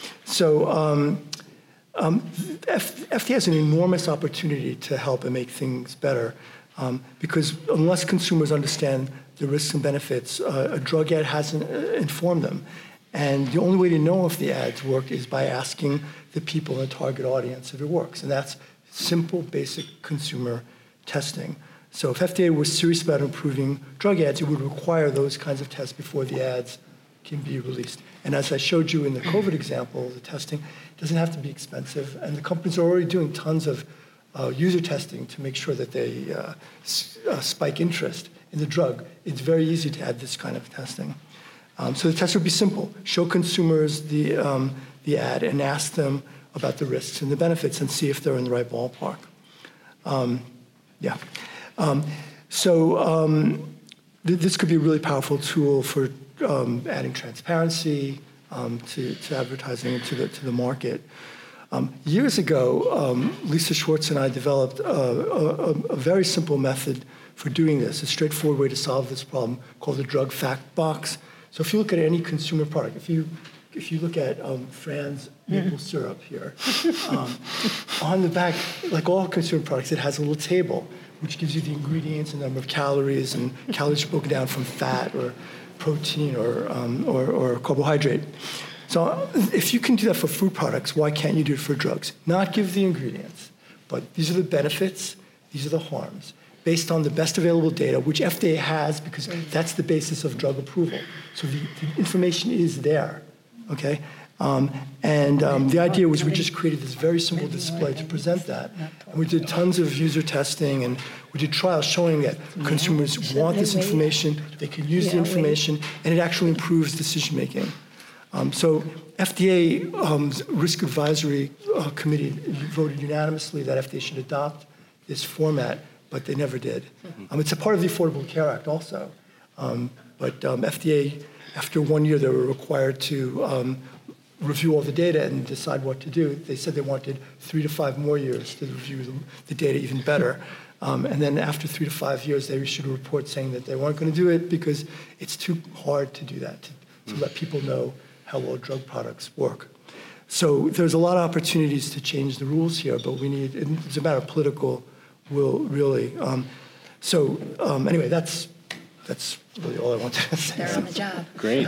So um, um, F D A has an enormous opportunity to help and make things better um, because unless consumers understand the risks and benefits, uh, a drug ad hasn't informed them. And the only way to know if the ads work is by asking the people in the target audience if it works. And that's simple, basic consumer testing. So if F D A was serious about improving drug ads, it would require those kinds of tests before the ads can be released. And as I showed you in the COVID example, the testing doesn't have to be expensive. And the companies are already doing tons of uh, user testing to make sure that they uh, s- uh, spike interest in the drug. It's very easy to add this kind of testing. Um, so the test would be simple. Show consumers the, um, the ad and ask them about the risks and the benefits and see if they're in the right ballpark. Um, yeah. Um, so um, th- this could be a really powerful tool for um, adding transparency um, to, to advertising and to the, to the market. Um, years ago, um, Lisa Schwartz and I developed a, a, a very simple method for doing this, a straightforward way to solve this problem called the drug fact box. So if you look at any consumer product, if you if you look at um, Fran's maple syrup here, um, on the back, like all consumer products, it has a little table which gives you the ingredients and number of calories, and calories broken down from fat or protein or um, or, or carbohydrate. So if you can do that for food products, why can't you do it for drugs? Not give the ingredients, but these are the benefits, these are the harms, based on the best available data, which F D A has, because that's the basis of drug approval. So the, the information is there, okay? Um, and um, the idea was we just created this very simple display to present that. And we did tons of user testing, and we did trials showing that consumers want this information, they can use the information, and it actually improves decision-making. Um, so F D A um, Risk Advisory uh, Committee voted unanimously that F D A should adopt this format, but they never did. Um, it's a part of the Affordable Care Act also. Um, but um, F D A, after one year, they were required to um, review all the data and decide what to do. They said they wanted three to five more years to review the, the data even better. Um, and then after three to five years, they issued a report saying that they weren't going to do it because it's too hard to do that, to, to let people know how well drug products work. So there's a lot of opportunities to change the rules here, but we need, it's a matter of political will, really. Um, so um, anyway, that's that's really all I wanted to say. They're on the job. Great.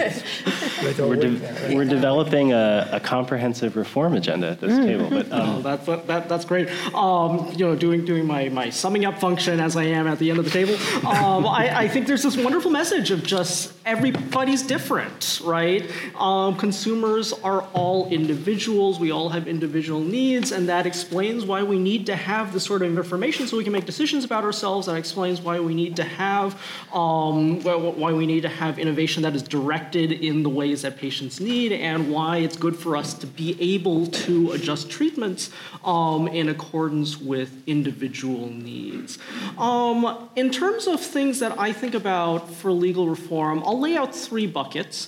Right, we're de- we're developing a, a comprehensive reform agenda at this mm. table. But um, oh, that, that, that's great. Um, you know, doing doing my, my summing up function as I am at the end of the table, um, I, I think there's this wonderful message of just everybody's different, right? Um, consumers are all individuals. We all have individual needs, and that explains why we need to have this sort of information so we can make decisions about ourselves. That explains why we need to have um, why we need to have innovation that is directed in the ways that patients need, and why it's good for us to be able to adjust treatments um, in accordance with individual needs. Um, in terms of things that I think about for legal reform, I'll lay out three buckets.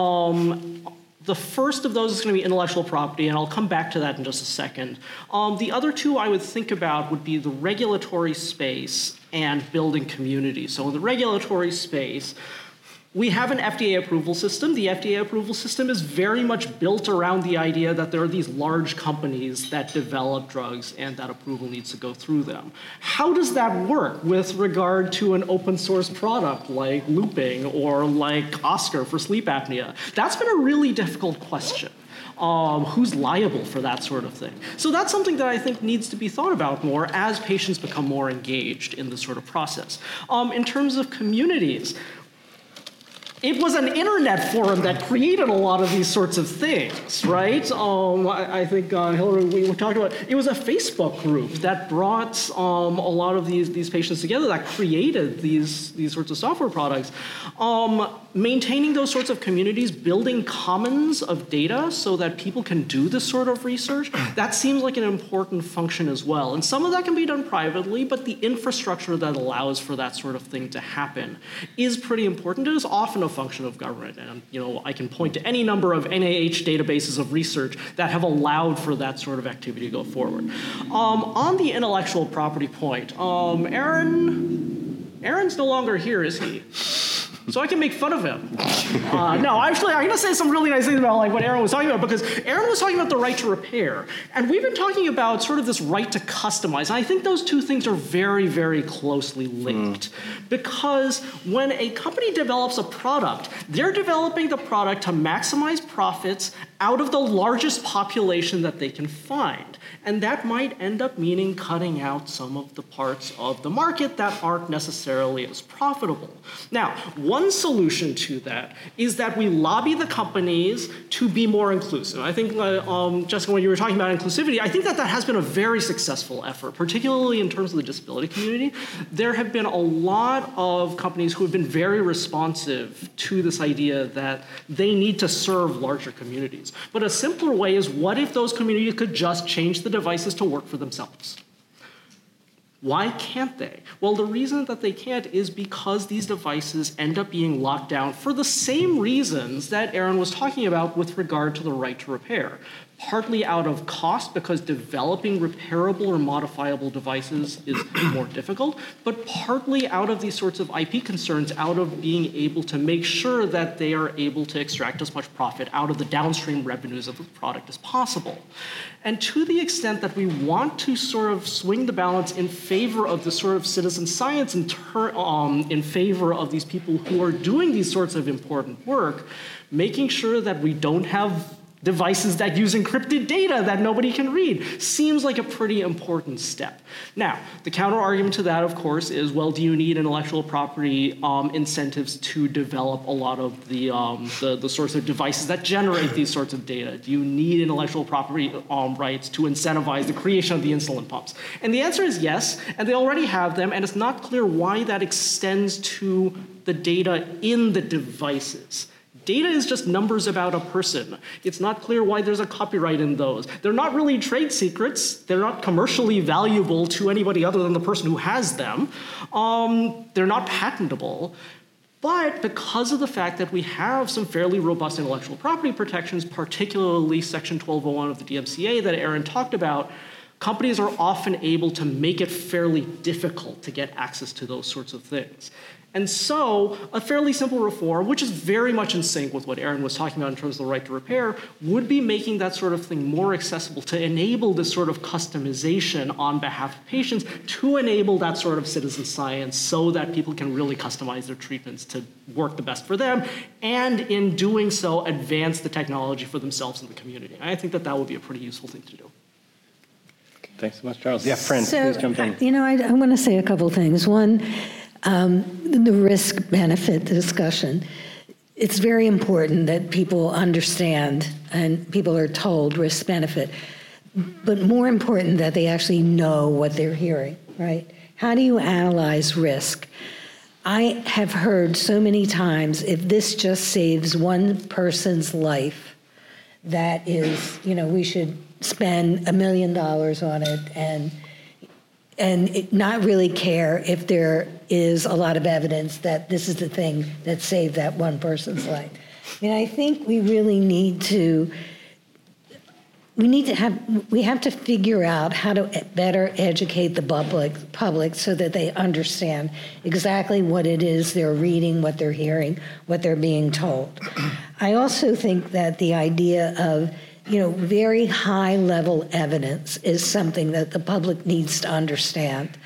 Um, The first of those is going to be intellectual property, and I'll come back to that in just a second. Um, the other two I would think about would be the regulatory space and building community. So in the regulatory space, we have an F D A approval system. The F D A approval system is very much built around the idea that there are these large companies that develop drugs and that approval needs to go through them. How does that work with regard to an open source product like Looping or like Oscar for sleep apnea? That's been a really difficult question. Um, who's liable for that sort of thing? So that's something that I think needs to be thought about more as patients become more engaged in this sort of process. Um, in terms of communities, it was an internet forum that created a lot of these sorts of things, right? Um, I, I think, uh, Hillary, we were talking about, it was a Facebook group that brought um, a lot of these, these patients together, that created these, these sorts of software products. Um, maintaining those sorts of communities, building commons of data so that people can do this sort of research, that seems like an important function as well. And some of that can be done privately, but the infrastructure that allows for that sort of thing to happen is pretty important. It is often a function of government. And you know, I can point to any number of N I H databases of research that have allowed for that sort of activity to go forward. Um, on the intellectual property point, um, Aaron, Aaron's no longer here, is he? So I can make fun of him. Uh, no, actually, I'm going to say some really nice things about like what Aaron was talking about, because Aaron was talking about the right to repair. And we've been talking about sort of this right to customize. And I think those two things are very, very closely linked. Mm. Because when a company develops a product, they're developing the product to maximize profits out of the largest population that they can find. And that might end up meaning cutting out some of the parts of the market that aren't necessarily as profitable. Now, one solution to that is that we lobby the companies to be more inclusive. I think, uh, um, Jessica, when you were talking about inclusivity, I think that that has been a very successful effort, particularly in terms of the disability community. There have been a lot of companies who have been very responsive to this idea that they need to serve larger communities. But a simpler way is, what if those communities could just change the devices to work for themselves? Why can't they? Well, the reason that they can't is because these devices end up being locked down for the same reasons that Aaron was talking about with regard to the right to repair. partly out of cost because developing repairable or modifiable devices is more difficult, but partly out of these sorts of I P concerns, out of being able to make sure that they are able to extract as much profit out of the downstream revenues of the product as possible. And to the extent that we want to sort of swing the balance in favor of the sort of citizen science in, ter- um, in favor of these people who are doing these sorts of important work, making sure that we don't have devices that use encrypted data that nobody can read seems like a pretty important step. Now, the counter argument to that, of course, is, well, do you need intellectual property um, incentives to develop a lot of the, um, the, the sorts of devices that generate these sorts of data? Do you need intellectual property um, rights to incentivize the creation of the insulin pumps? And the answer is yes, and they already have them, and it's not clear why that extends to the data in the devices. Data is just numbers about a person. It's not clear why there's a copyright in those. They're not really trade secrets. They're not commercially valuable to anybody other than the person who has them. Um, they're not patentable. But because of the fact that we have some fairly robust intellectual property protections, particularly Section twelve oh one of the D M C A that Aaron talked about, companies are often able to make it fairly difficult to get access to those sorts of things. And so a fairly simple reform, which is very much in sync with what Aaron was talking about in terms of the right to repair, would be making that sort of thing more accessible to enable this sort of customization on behalf of patients, to enable that sort of citizen science so that people can really customize their treatments to work the best for them, and in doing so, advance the technology for themselves and the community. And I think that that would be a pretty useful thing to do. Thanks so much, Charles. Yeah, Fran, so, please jump in. You know, I, I want to say a couple things. One, um, the risk-benefit discussion. It's very important that people understand and people are told risk-benefit, but more important that they actually know what they're hearing, right? How do you analyze risk? I have heard so many times, if this just saves one person's life, that is, you know, we should spend a million dollars on it and and it not really care if there is a lot of evidence that this is the thing that saved that one person's life. I mean, I think we really need to, we need to have, we have to figure out how to better educate the public, public so that they understand exactly what it is they're reading, what they're hearing, what they're being told. I also think that the idea of, you know, very high-level evidence is something that the public needs to understand.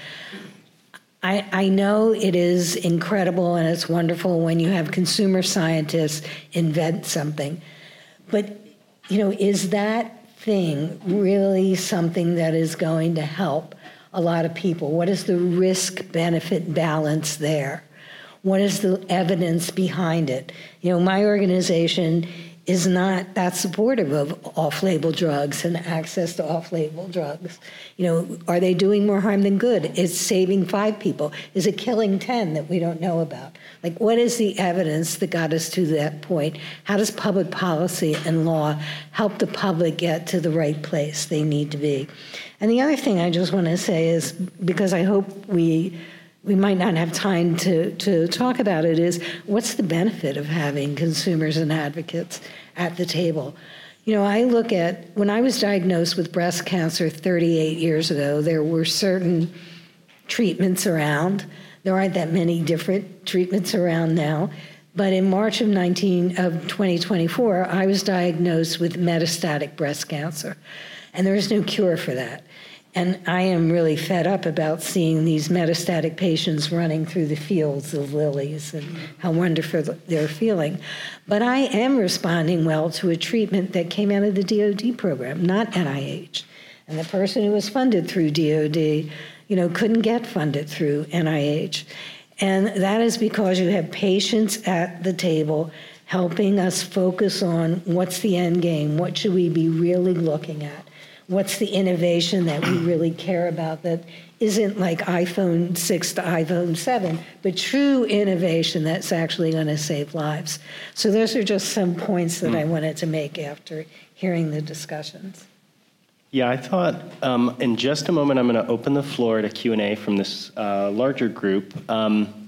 I, I know it is incredible and it's wonderful when you have consumer scientists invent something, but, you know, is that thing really something that is going to help a lot of people? What is the risk-benefit balance there? What is the evidence behind it? You know, my organization is not that supportive of off-label drugs and access to off-label drugs. You know, are they doing more harm than good? Is saving five people? Is it killing ten that we don't know about? Like, what is the evidence that got us to that point? How does public policy and law help the public get to the right place they need to be? And the other thing I just want to say is, because I hope we we might not have time to, to talk about it, is what's the benefit of having consumers and advocates at the table? You know, I look at, when I was diagnosed with breast cancer thirty-eight years ago, there were certain treatments around. There aren't that many different treatments around now. But in March of nineteen of twenty twenty-four, I was diagnosed with metastatic breast cancer. And there is no cure for that. And I am really fed up about seeing these metastatic patients running through the fields of lilies and how wonderful they're feeling. But I am responding well to a treatment that came out of the D O D program, not N I H. And the person who was funded through D O D, you know, couldn't get funded through N I H. And that is because you have patients at the table helping us focus on what's the end game, what should we be really looking at. What's the innovation that we really care about that isn't like iPhone six to iPhone seven, but true innovation that's actually going to save lives. So those are just some points that mm. I wanted to make after hearing the discussions. Yeah, I thought um, in just a moment I'm going to open the floor to Q and A from this uh, larger group. Um,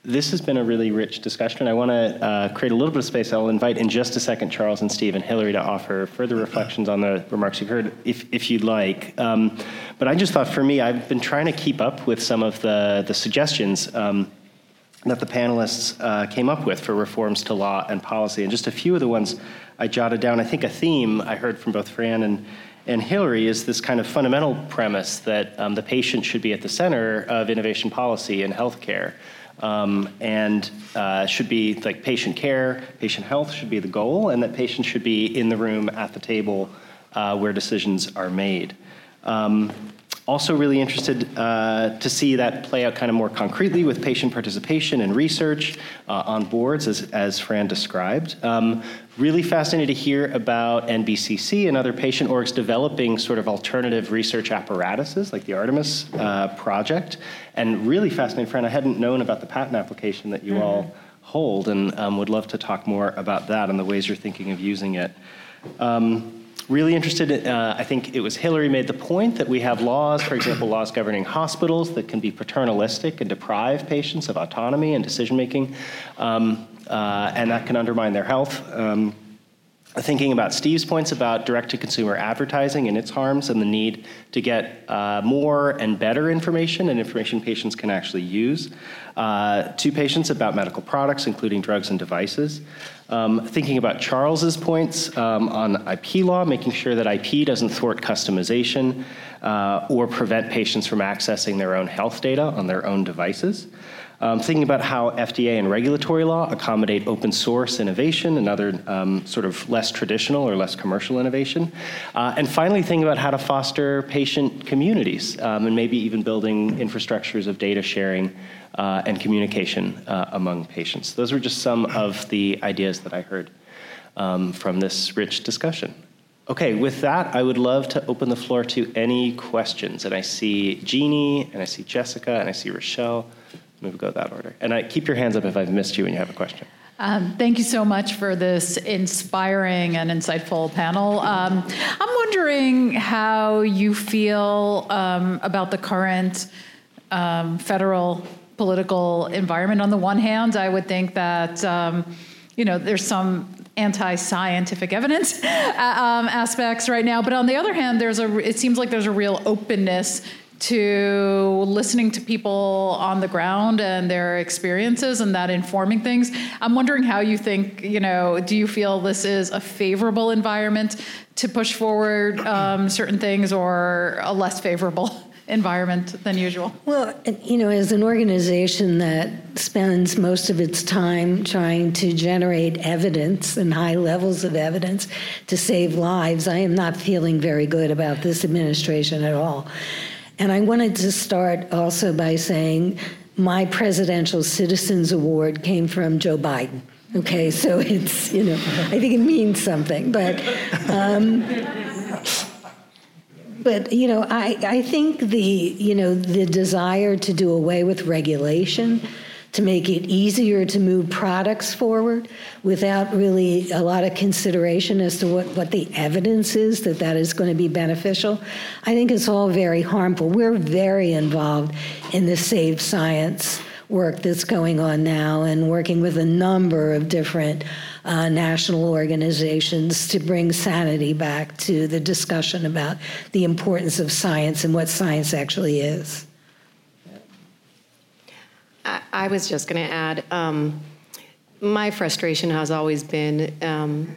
this has been a really rich discussion. I want to uh, create a little bit of space. I'll invite in just a second Charles and Steve and Hillary to offer further reflections on the remarks you've heard, if, if you'd like. Um, but I just thought, for me, I've been trying to keep up with some of the, the suggestions um, that the panelists uh, came up with for reforms to law and policy. And just a few of the ones I jotted down. I think a theme I heard from both Fran and And Hillary is this kind of fundamental premise that um, the patient should be at the center of innovation policy in healthcare, um, and uh, should be like patient care, patient health should be the goal, and that patients should be in the room at the table uh, where decisions are made. Um, Also really interested uh, to see that play out kind of more concretely with patient participation and research uh, on boards, as, as Fran described. Um, really fascinated to hear about N B C C and other patient orgs developing sort of alternative research apparatuses like the Artemis uh, project. And really fascinating, Fran, I hadn't known about the patent application that you mm-hmm. all hold, and um, would love to talk more about that and the ways you're thinking of using it. Um, Really interested, in, uh, I think it was Hillary made the point that we have laws, for example, laws governing hospitals that can be paternalistic and deprive patients of autonomy and decision-making, um, uh, and that can undermine their health. Um, thinking about Steve's points about direct-to-consumer advertising and its harms and the need to get uh, more and better information and information patients can actually use uh, to patients about medical products, including drugs and devices. Um, thinking about Charles's points um, on I P law, making sure that I P doesn't thwart customization uh, or prevent patients from accessing their own health data on their own devices. Um, thinking about how F D A and regulatory law accommodate open source innovation and other um, sort of less traditional or less commercial innovation. Uh, and finally, thinking about how to foster patient communities um, and maybe even building infrastructures of data sharing uh, and communication uh, among patients. Those were just some of the ideas that I heard um, from this rich discussion. Okay, with that, I would love to open the floor to any questions. And I see Jeannie, and I see Jessica, and I see Rochelle. Maybe go that order. And I, keep your hands up if I've missed you and you have a question. Um, thank you so much for this inspiring and insightful panel. Um, I'm wondering how you feel um, about the current um, federal political environment. On the one hand, I would think that um, you know there's some anti-scientific evidence um, aspects right now, but on the other hand, there's a. It seems like there's a real openness to listening to people on the ground and their experiences and that informing things. I'm wondering how you think, you know, do you feel this is a favorable environment to push forward um, certain things or a less favorable environment than usual? Well, you know, as an organization that spends most of its time trying to generate evidence and high levels of evidence to save lives, I am not feeling very good about this administration at all. And I wanted to start also by saying my Presidential Citizens Award came from Joe Biden. Okay, so it's, you know, I think it means something. But, um, but you know, I, I think the, you know, the desire to do away with regulation, to make it easier to move products forward without really a lot of consideration as to what, what the evidence is that that is going to be beneficial, I think it's all very harmful. We're very involved in the Save Science work that's going on now and working with a number of different uh, national organizations to bring sanity back to the discussion about the importance of science and what science actually is. I was just going to add, um, my frustration has always been, um,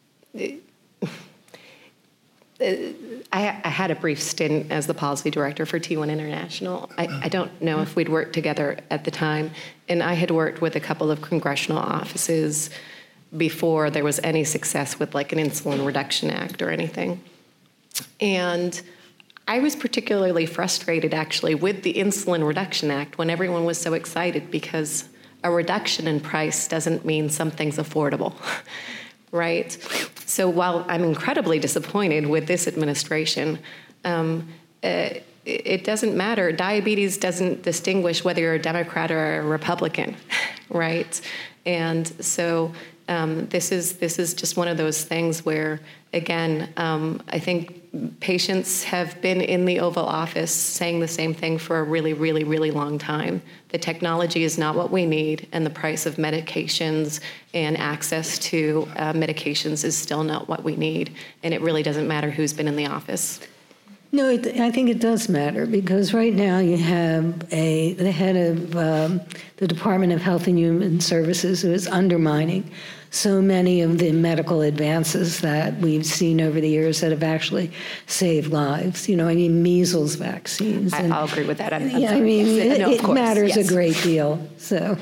I, I had a brief stint as the policy director for T one International. I, I don't know if we'd worked together at the time, and I had worked with a couple of congressional offices before there was any success with like an Insulin Reduction Act or anything. And I was particularly frustrated, actually, with the Insulin Reduction Act when everyone was so excited because a reduction in price doesn't mean something's affordable, right? So while I'm incredibly disappointed with this administration, um, uh, it doesn't matter. Diabetes doesn't distinguish whether you're a Democrat or a Republican, right? And so um, this is this is just one of those things where again, um, I think patients have been in the Oval Office saying the same thing for a really, really, really long time. The technology is not what we need, and the price of medications and access to uh, medications is still not what we need, and it really doesn't matter who's been in the office. No, it, I think it does matter, because right now you have a the head of um, the Department of Health and Human Services who is undermining so many of the medical advances that we've seen over the years that have actually saved lives. You know, I mean, measles vaccines. I, and, I'll agree with that. I'm, I'm yeah, sorry. I mean, Yes. it, No, of it course. matters Yes. a great deal. So,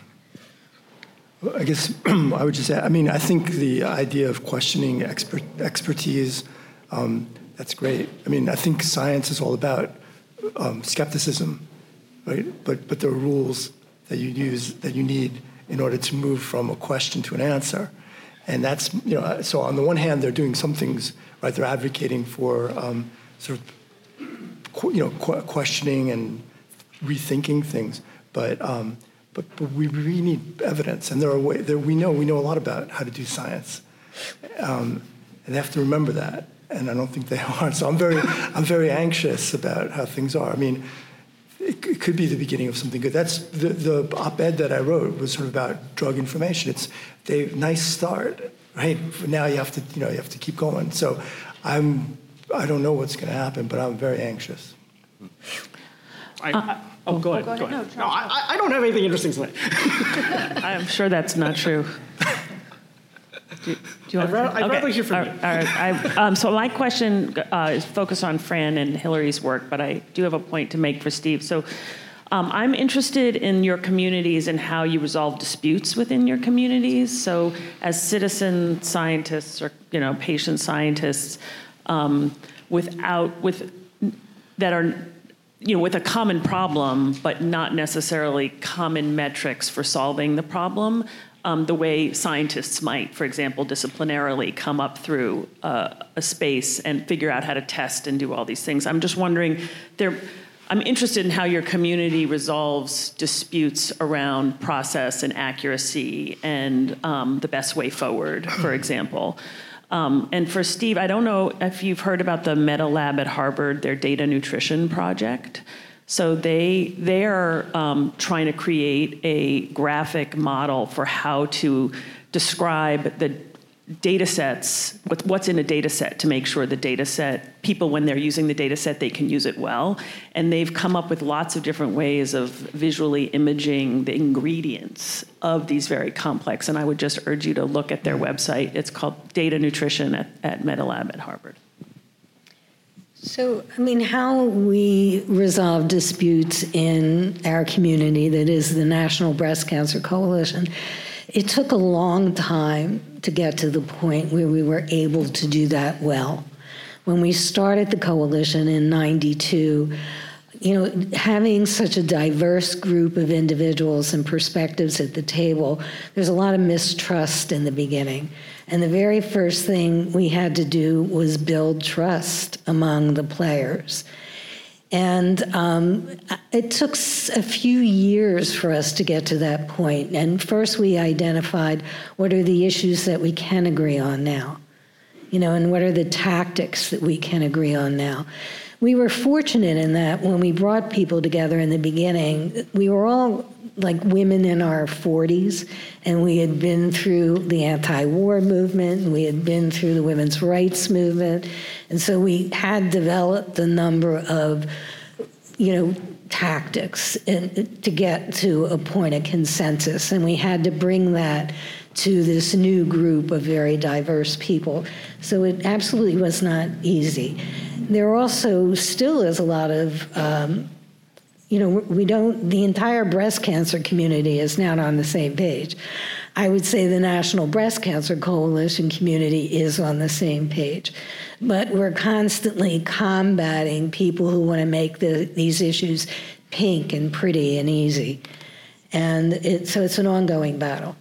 Well, I guess I would just add, I mean, I think the idea of questioning expert, expertise, um, that's great. I mean, I think science is all about um, skepticism, right? But but there are rules that you use, that you need in order to move from a question to an answer. And that's, you know, so on the one hand, they're doing some things, right? They're advocating for um, sort of, you know, qu- questioning and rethinking things. But, um, but but we really need evidence, and there are ways, there, we know we know a lot about how to do science, um, and they have to remember that. And I don't think they are. So I'm very I'm very anxious about how things are. I mean, it, it could be the beginning of something good. That's the the op-ed that I wrote was sort of about drug information. It's a nice start, right? But now you have to you know you have to keep going. So I'm I don't know what's going to happen, but I'm very anxious. I, I, oh, go ahead. go ahead. Go ahead. No, No, I, I don't have anything interesting to say. I'm sure that's not true. Do, do you I'd want rather- I'd rather hear from you. All right. I, um, so my question uh, is focused on Fran and Hillary's work, but I do have a point to make for Steve. So um, I'm interested in your communities and how you resolve disputes within your communities. So as citizen scientists or, you know, patient scientists, um, without, with, that are, you know, with a common problem, but not necessarily common metrics for solving the problem, um, the way scientists might, for example, disciplinarily come up through uh, a space and figure out how to test and do all these things. I'm just wondering, there, I'm interested in how your community resolves disputes around process and accuracy and um, the best way forward, for example. Um, and for Steve, I don't know if you've heard about the Meta Lab at Harvard, their data nutrition project. So they they are um, trying to create a graphic model for how to describe the data sets, what's in a data set, to make sure the data set, people, when they're using the data set, they can use it well. And they've come up with lots of different ways of visually imaging the ingredients of these very complex. And I would just urge you to look at their website. It's called Data Nutrition at, at Meta Lab at Harvard. So, I mean, how we resolve disputes in our community, that is the National Breast Cancer Coalition, it took a long time to get to the point where we were able to do that well. When we started the coalition in ninety-two, you know, having such a diverse group of individuals and perspectives at the table, there's a lot of mistrust in the beginning. And the very first thing we had to do was build trust among the players. And um, it took a few years for us to get to that point. And first we identified what are the issues that we can agree on now, you know, and what are the tactics that we can agree on now. We were fortunate in that when we brought people together in the beginning, we were all like women in our forties, and we had been through the anti-war movement, and we had been through the women's rights movement, and so we had developed a number of, you know, tactics in, to get to a point of consensus, and we had to bring that to this new group of very diverse people. So it absolutely was not easy. There also still is a lot of um, You know, we don't, the entire breast cancer community is not on the same page. I would say the National Breast Cancer Coalition community is on the same page. But we're constantly combating people who want to make the, these issues pink and pretty and easy. And it, so it's an ongoing battle.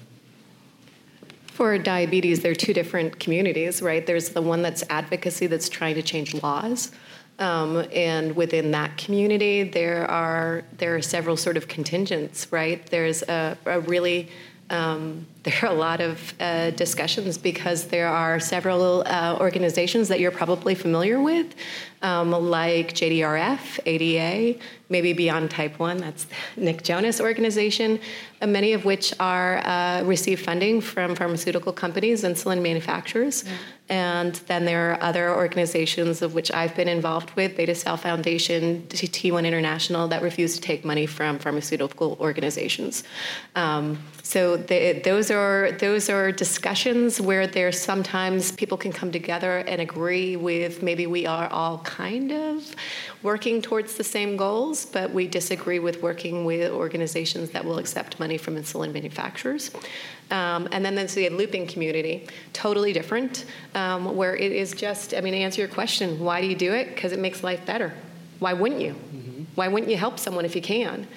For diabetes, there are two different communities, right? There's the one that's advocacy, that's trying to change laws. Um, and within that community, there are there are several sort of contingents, right? There's a, a really Um, there are a lot of uh, discussions because there are several uh, organizations that you're probably familiar with, um, like J D R F, A D A, maybe Beyond Type one, that's Nick Jonas' organization, uh, many of which are uh, receive funding from pharmaceutical companies, insulin manufacturers. Yeah. And then there are other organizations of which I've been involved with, Beta Cell Foundation, T one International, that refuse to take money from pharmaceutical organizations. Um, so they, those are those are discussions where there's sometimes people can come together and agree with maybe we are all kind of working towards the same goals, but we disagree with working with organizations that will accept money from insulin manufacturers. Um, and then there's the looping community, totally different, um, where it is just, I mean, to answer your question, why do you do it? Because it makes life better. Why wouldn't you? Mm-hmm. Why wouldn't you help someone if you can?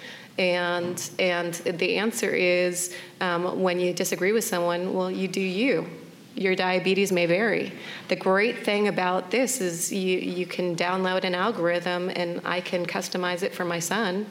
And and the answer is, um, when you disagree with someone, well, you do you. Your diabetes may vary. The great thing about this is you, you can download an algorithm and I can customize it for my son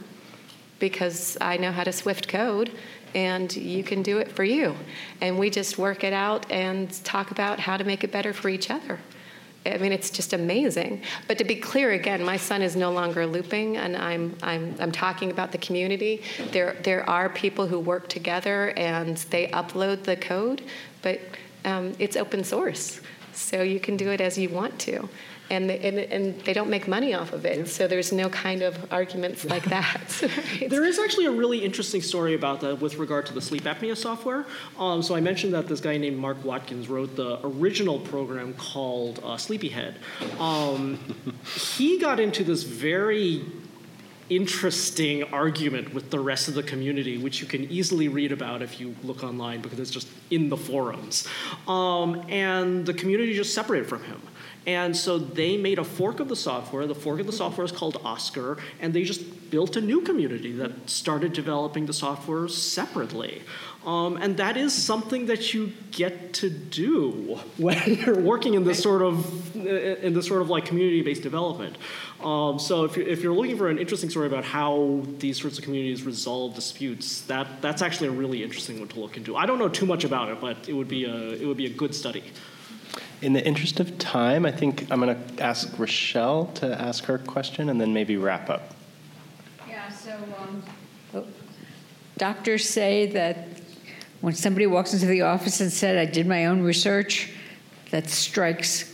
because I know how to Swift code, and you can do it for you. And we just work it out and talk about how to make it better for each other. I mean, it's just amazing. But to be clear, again, my son is no longer looping, and I'm I'm I'm talking about the community. There there are people who work together and they upload the code, but um, it's open source, so you can do it as you want to. And they, and, and they don't make money off of it, so there's no kind of arguments like that. Right? There is actually a really interesting story about that with regard to the sleep apnea software. Um, so I mentioned that this guy named Mark Watkins wrote the original program called uh, Sleepyhead. Um, he got into this very interesting argument with the rest of the community, which you can easily read about if you look online because it's just in the forums. Um, and the community just separated from him. And so they made a fork of the software. The fork of the software is called Oscar, and they just built a new community that started developing the software separately. Um, and that is something that you get to do when you're working in this sort of in this sort of like community-based development. Um, so if you're, if you're looking for an interesting story about how these sorts of communities resolve disputes, that that's actually a really interesting one to look into. I don't know too much about it, but it would be a it would be a good study. In the interest of time, I think I'm going to ask Rochelle to ask her question and then maybe wrap up. Yeah, so um, oh, doctors say that when somebody walks into the office and said, I did my own research, that strikes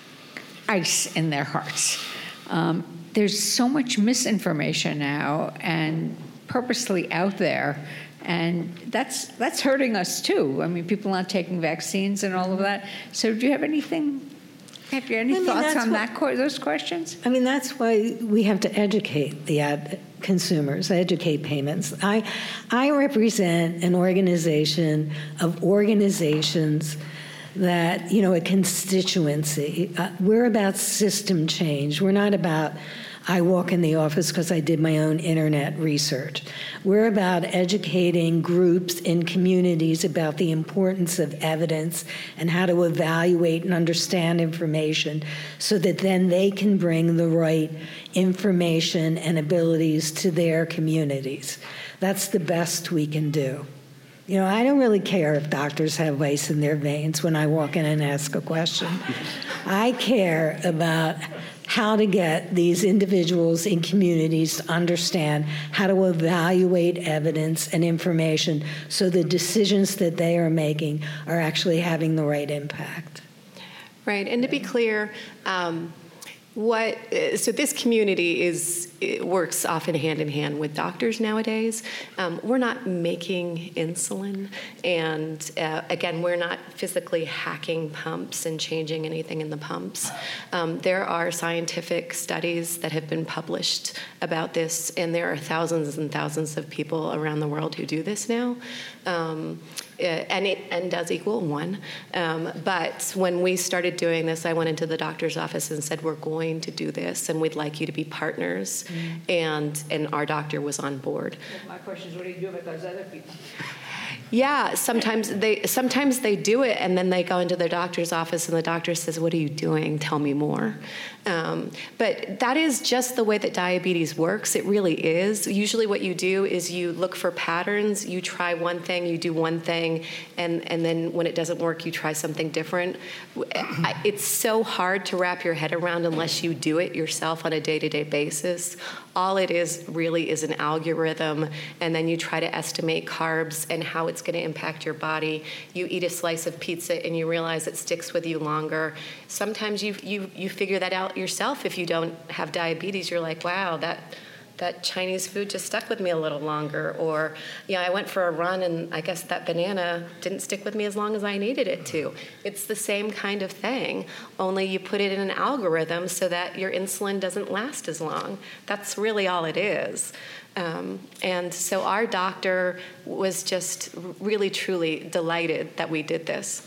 ice in their hearts. Um, there's so much misinformation now and purposely out there. And that's that's hurting us too. I mean, people aren't taking vaccines and all of that. So, do you have anything? Have you any I mean, thoughts on what, that? Those questions? I mean, that's why we have to educate the ad consumers, educate payments. I I represent an organization of organizations that, you know, a constituency. Uh, we're about system change. We're not about I walk in the office because I did my own internet research. We're about educating groups in communities about the importance of evidence and how to evaluate and understand information so that then they can bring the right information and abilities to their communities. That's the best we can do. You know, I don't really care if doctors have ice in their veins when I walk in and ask a question. I care about how to get these individuals in communities to understand how to evaluate evidence and information so the decisions that they are making are actually having the right impact. Right, and to be clear, um, what so this community is it works often hand in hand with doctors nowadays. Um, we're not making insulin, and uh, again, we're not physically hacking pumps and changing anything in the pumps. Um, there are scientific studies that have been published about this, and there are thousands and thousands of people around the world who do this now. Um, and it n does equal one. Um, but when we started doing this, I went into the doctor's office and said, we're going to do this, and we'd like you to be partners. Mm-hmm. And and our doctor was on board. Well, my question is, what do you do with those other people? Yeah, sometimes they sometimes they do it, and then they go into their doctor's office, and the doctor says, "What are you doing? Tell me more." Um, but that is just the way that diabetes works. It really is. Usually what you do is you look for patterns. You try one thing, you do one thing, and, and then when it doesn't work, you try something different. It's so hard to wrap your head around unless you do it yourself on a day-to-day basis. All it is really is an algorithm, and then you try to estimate carbs and how it's going to impact your body. You eat a slice of pizza and you realize it sticks with you longer. Sometimes you you you figure that out yourself. If you don't have diabetes, you're like, wow, that that Chinese food just stuck with me a little longer. Or, you know, I went for a run and I guess that banana didn't stick with me as long as I needed it to. It's the same kind of thing, only you put it in an algorithm so that your insulin doesn't last as long. That's really all it is. Um, and so our doctor was just really, truly delighted that we did this.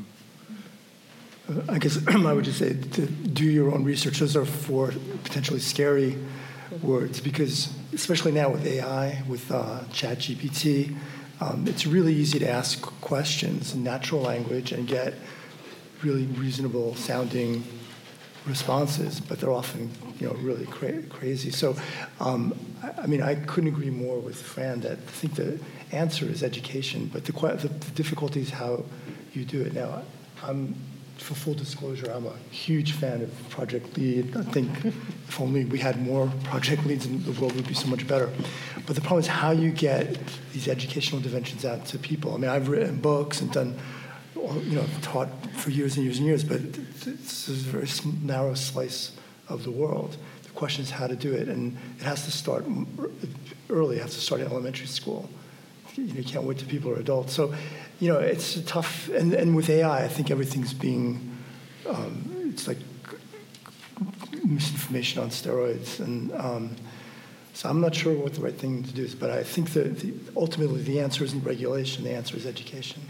I guess I would just say to do your own research. Those are four potentially scary words because, especially now with A I, with uh, ChatGPT, um, it's really easy to ask questions in natural language and get really reasonable sounding responses, but they're often, you know, really cra- crazy. So, um, I, I mean, I couldn't agree more with Fran that I think the answer is education, but the, the, the difficulty is how you do it. Now, I'm For full disclosure, I'm a huge fan of Project Lead. I think if only we had more Project Leads, the world would be so much better. But the problem is how you get these educational interventions out to people. I mean, I've written books and done, you know, taught for years and years and years, but it's a very narrow slice of the world. The question is how to do it, and it has to start early. It has to start in elementary school. You know, you can't wait till people are adults. So, you know, it's a tough, and, and with A I, I think everything's being, um, it's like misinformation on steroids. And um, so I'm not sure what the right thing to do is, but I think that the, ultimately the answer isn't regulation, the answer is education.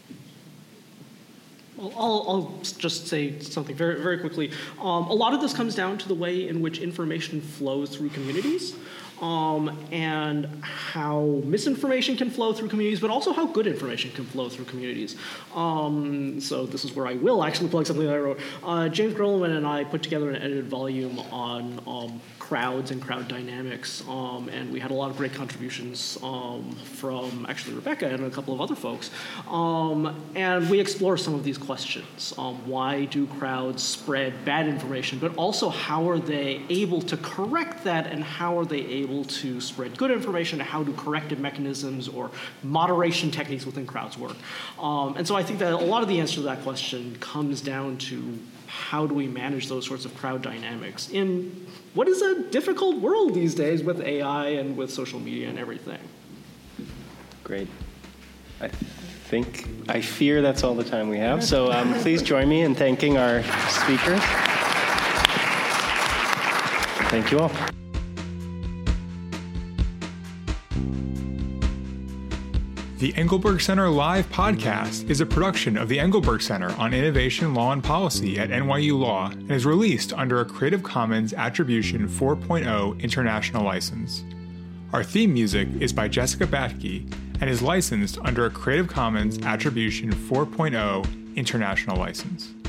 Well, I'll, I'll just say something very, very quickly. Um, a lot of this comes down to the way in which information flows through communities. Um, and how misinformation can flow through communities, but also how good information can flow through communities. Um, so this is where I will actually plug something that I wrote. Uh, James Groleman and I put together an edited volume on um, crowds and crowd dynamics, um, and we had a lot of great contributions um, from actually Rebecca and a couple of other folks. Um, and we explore some of these questions. Um, why do crowds spread bad information, but also how are they able to correct that, and how are they able able to spread good information, how do corrective mechanisms or moderation techniques within crowds work? Um, and so I think that a lot of the answer to that question comes down to how do we manage those sorts of crowd dynamics in what is a difficult world these days with A I and with social media and everything. Great. I think, I fear that's all the time we have. So um, please join me in thanking our speakers. Thank you all. The Engelberg Center Live podcast is a production of the Engelberg Center on Innovation, Law, and Policy at N Y U Law and is released under a Creative Commons Attribution four point oh International License. Our theme music is by Jessica Batke and is licensed under a Creative Commons Attribution four point oh International License.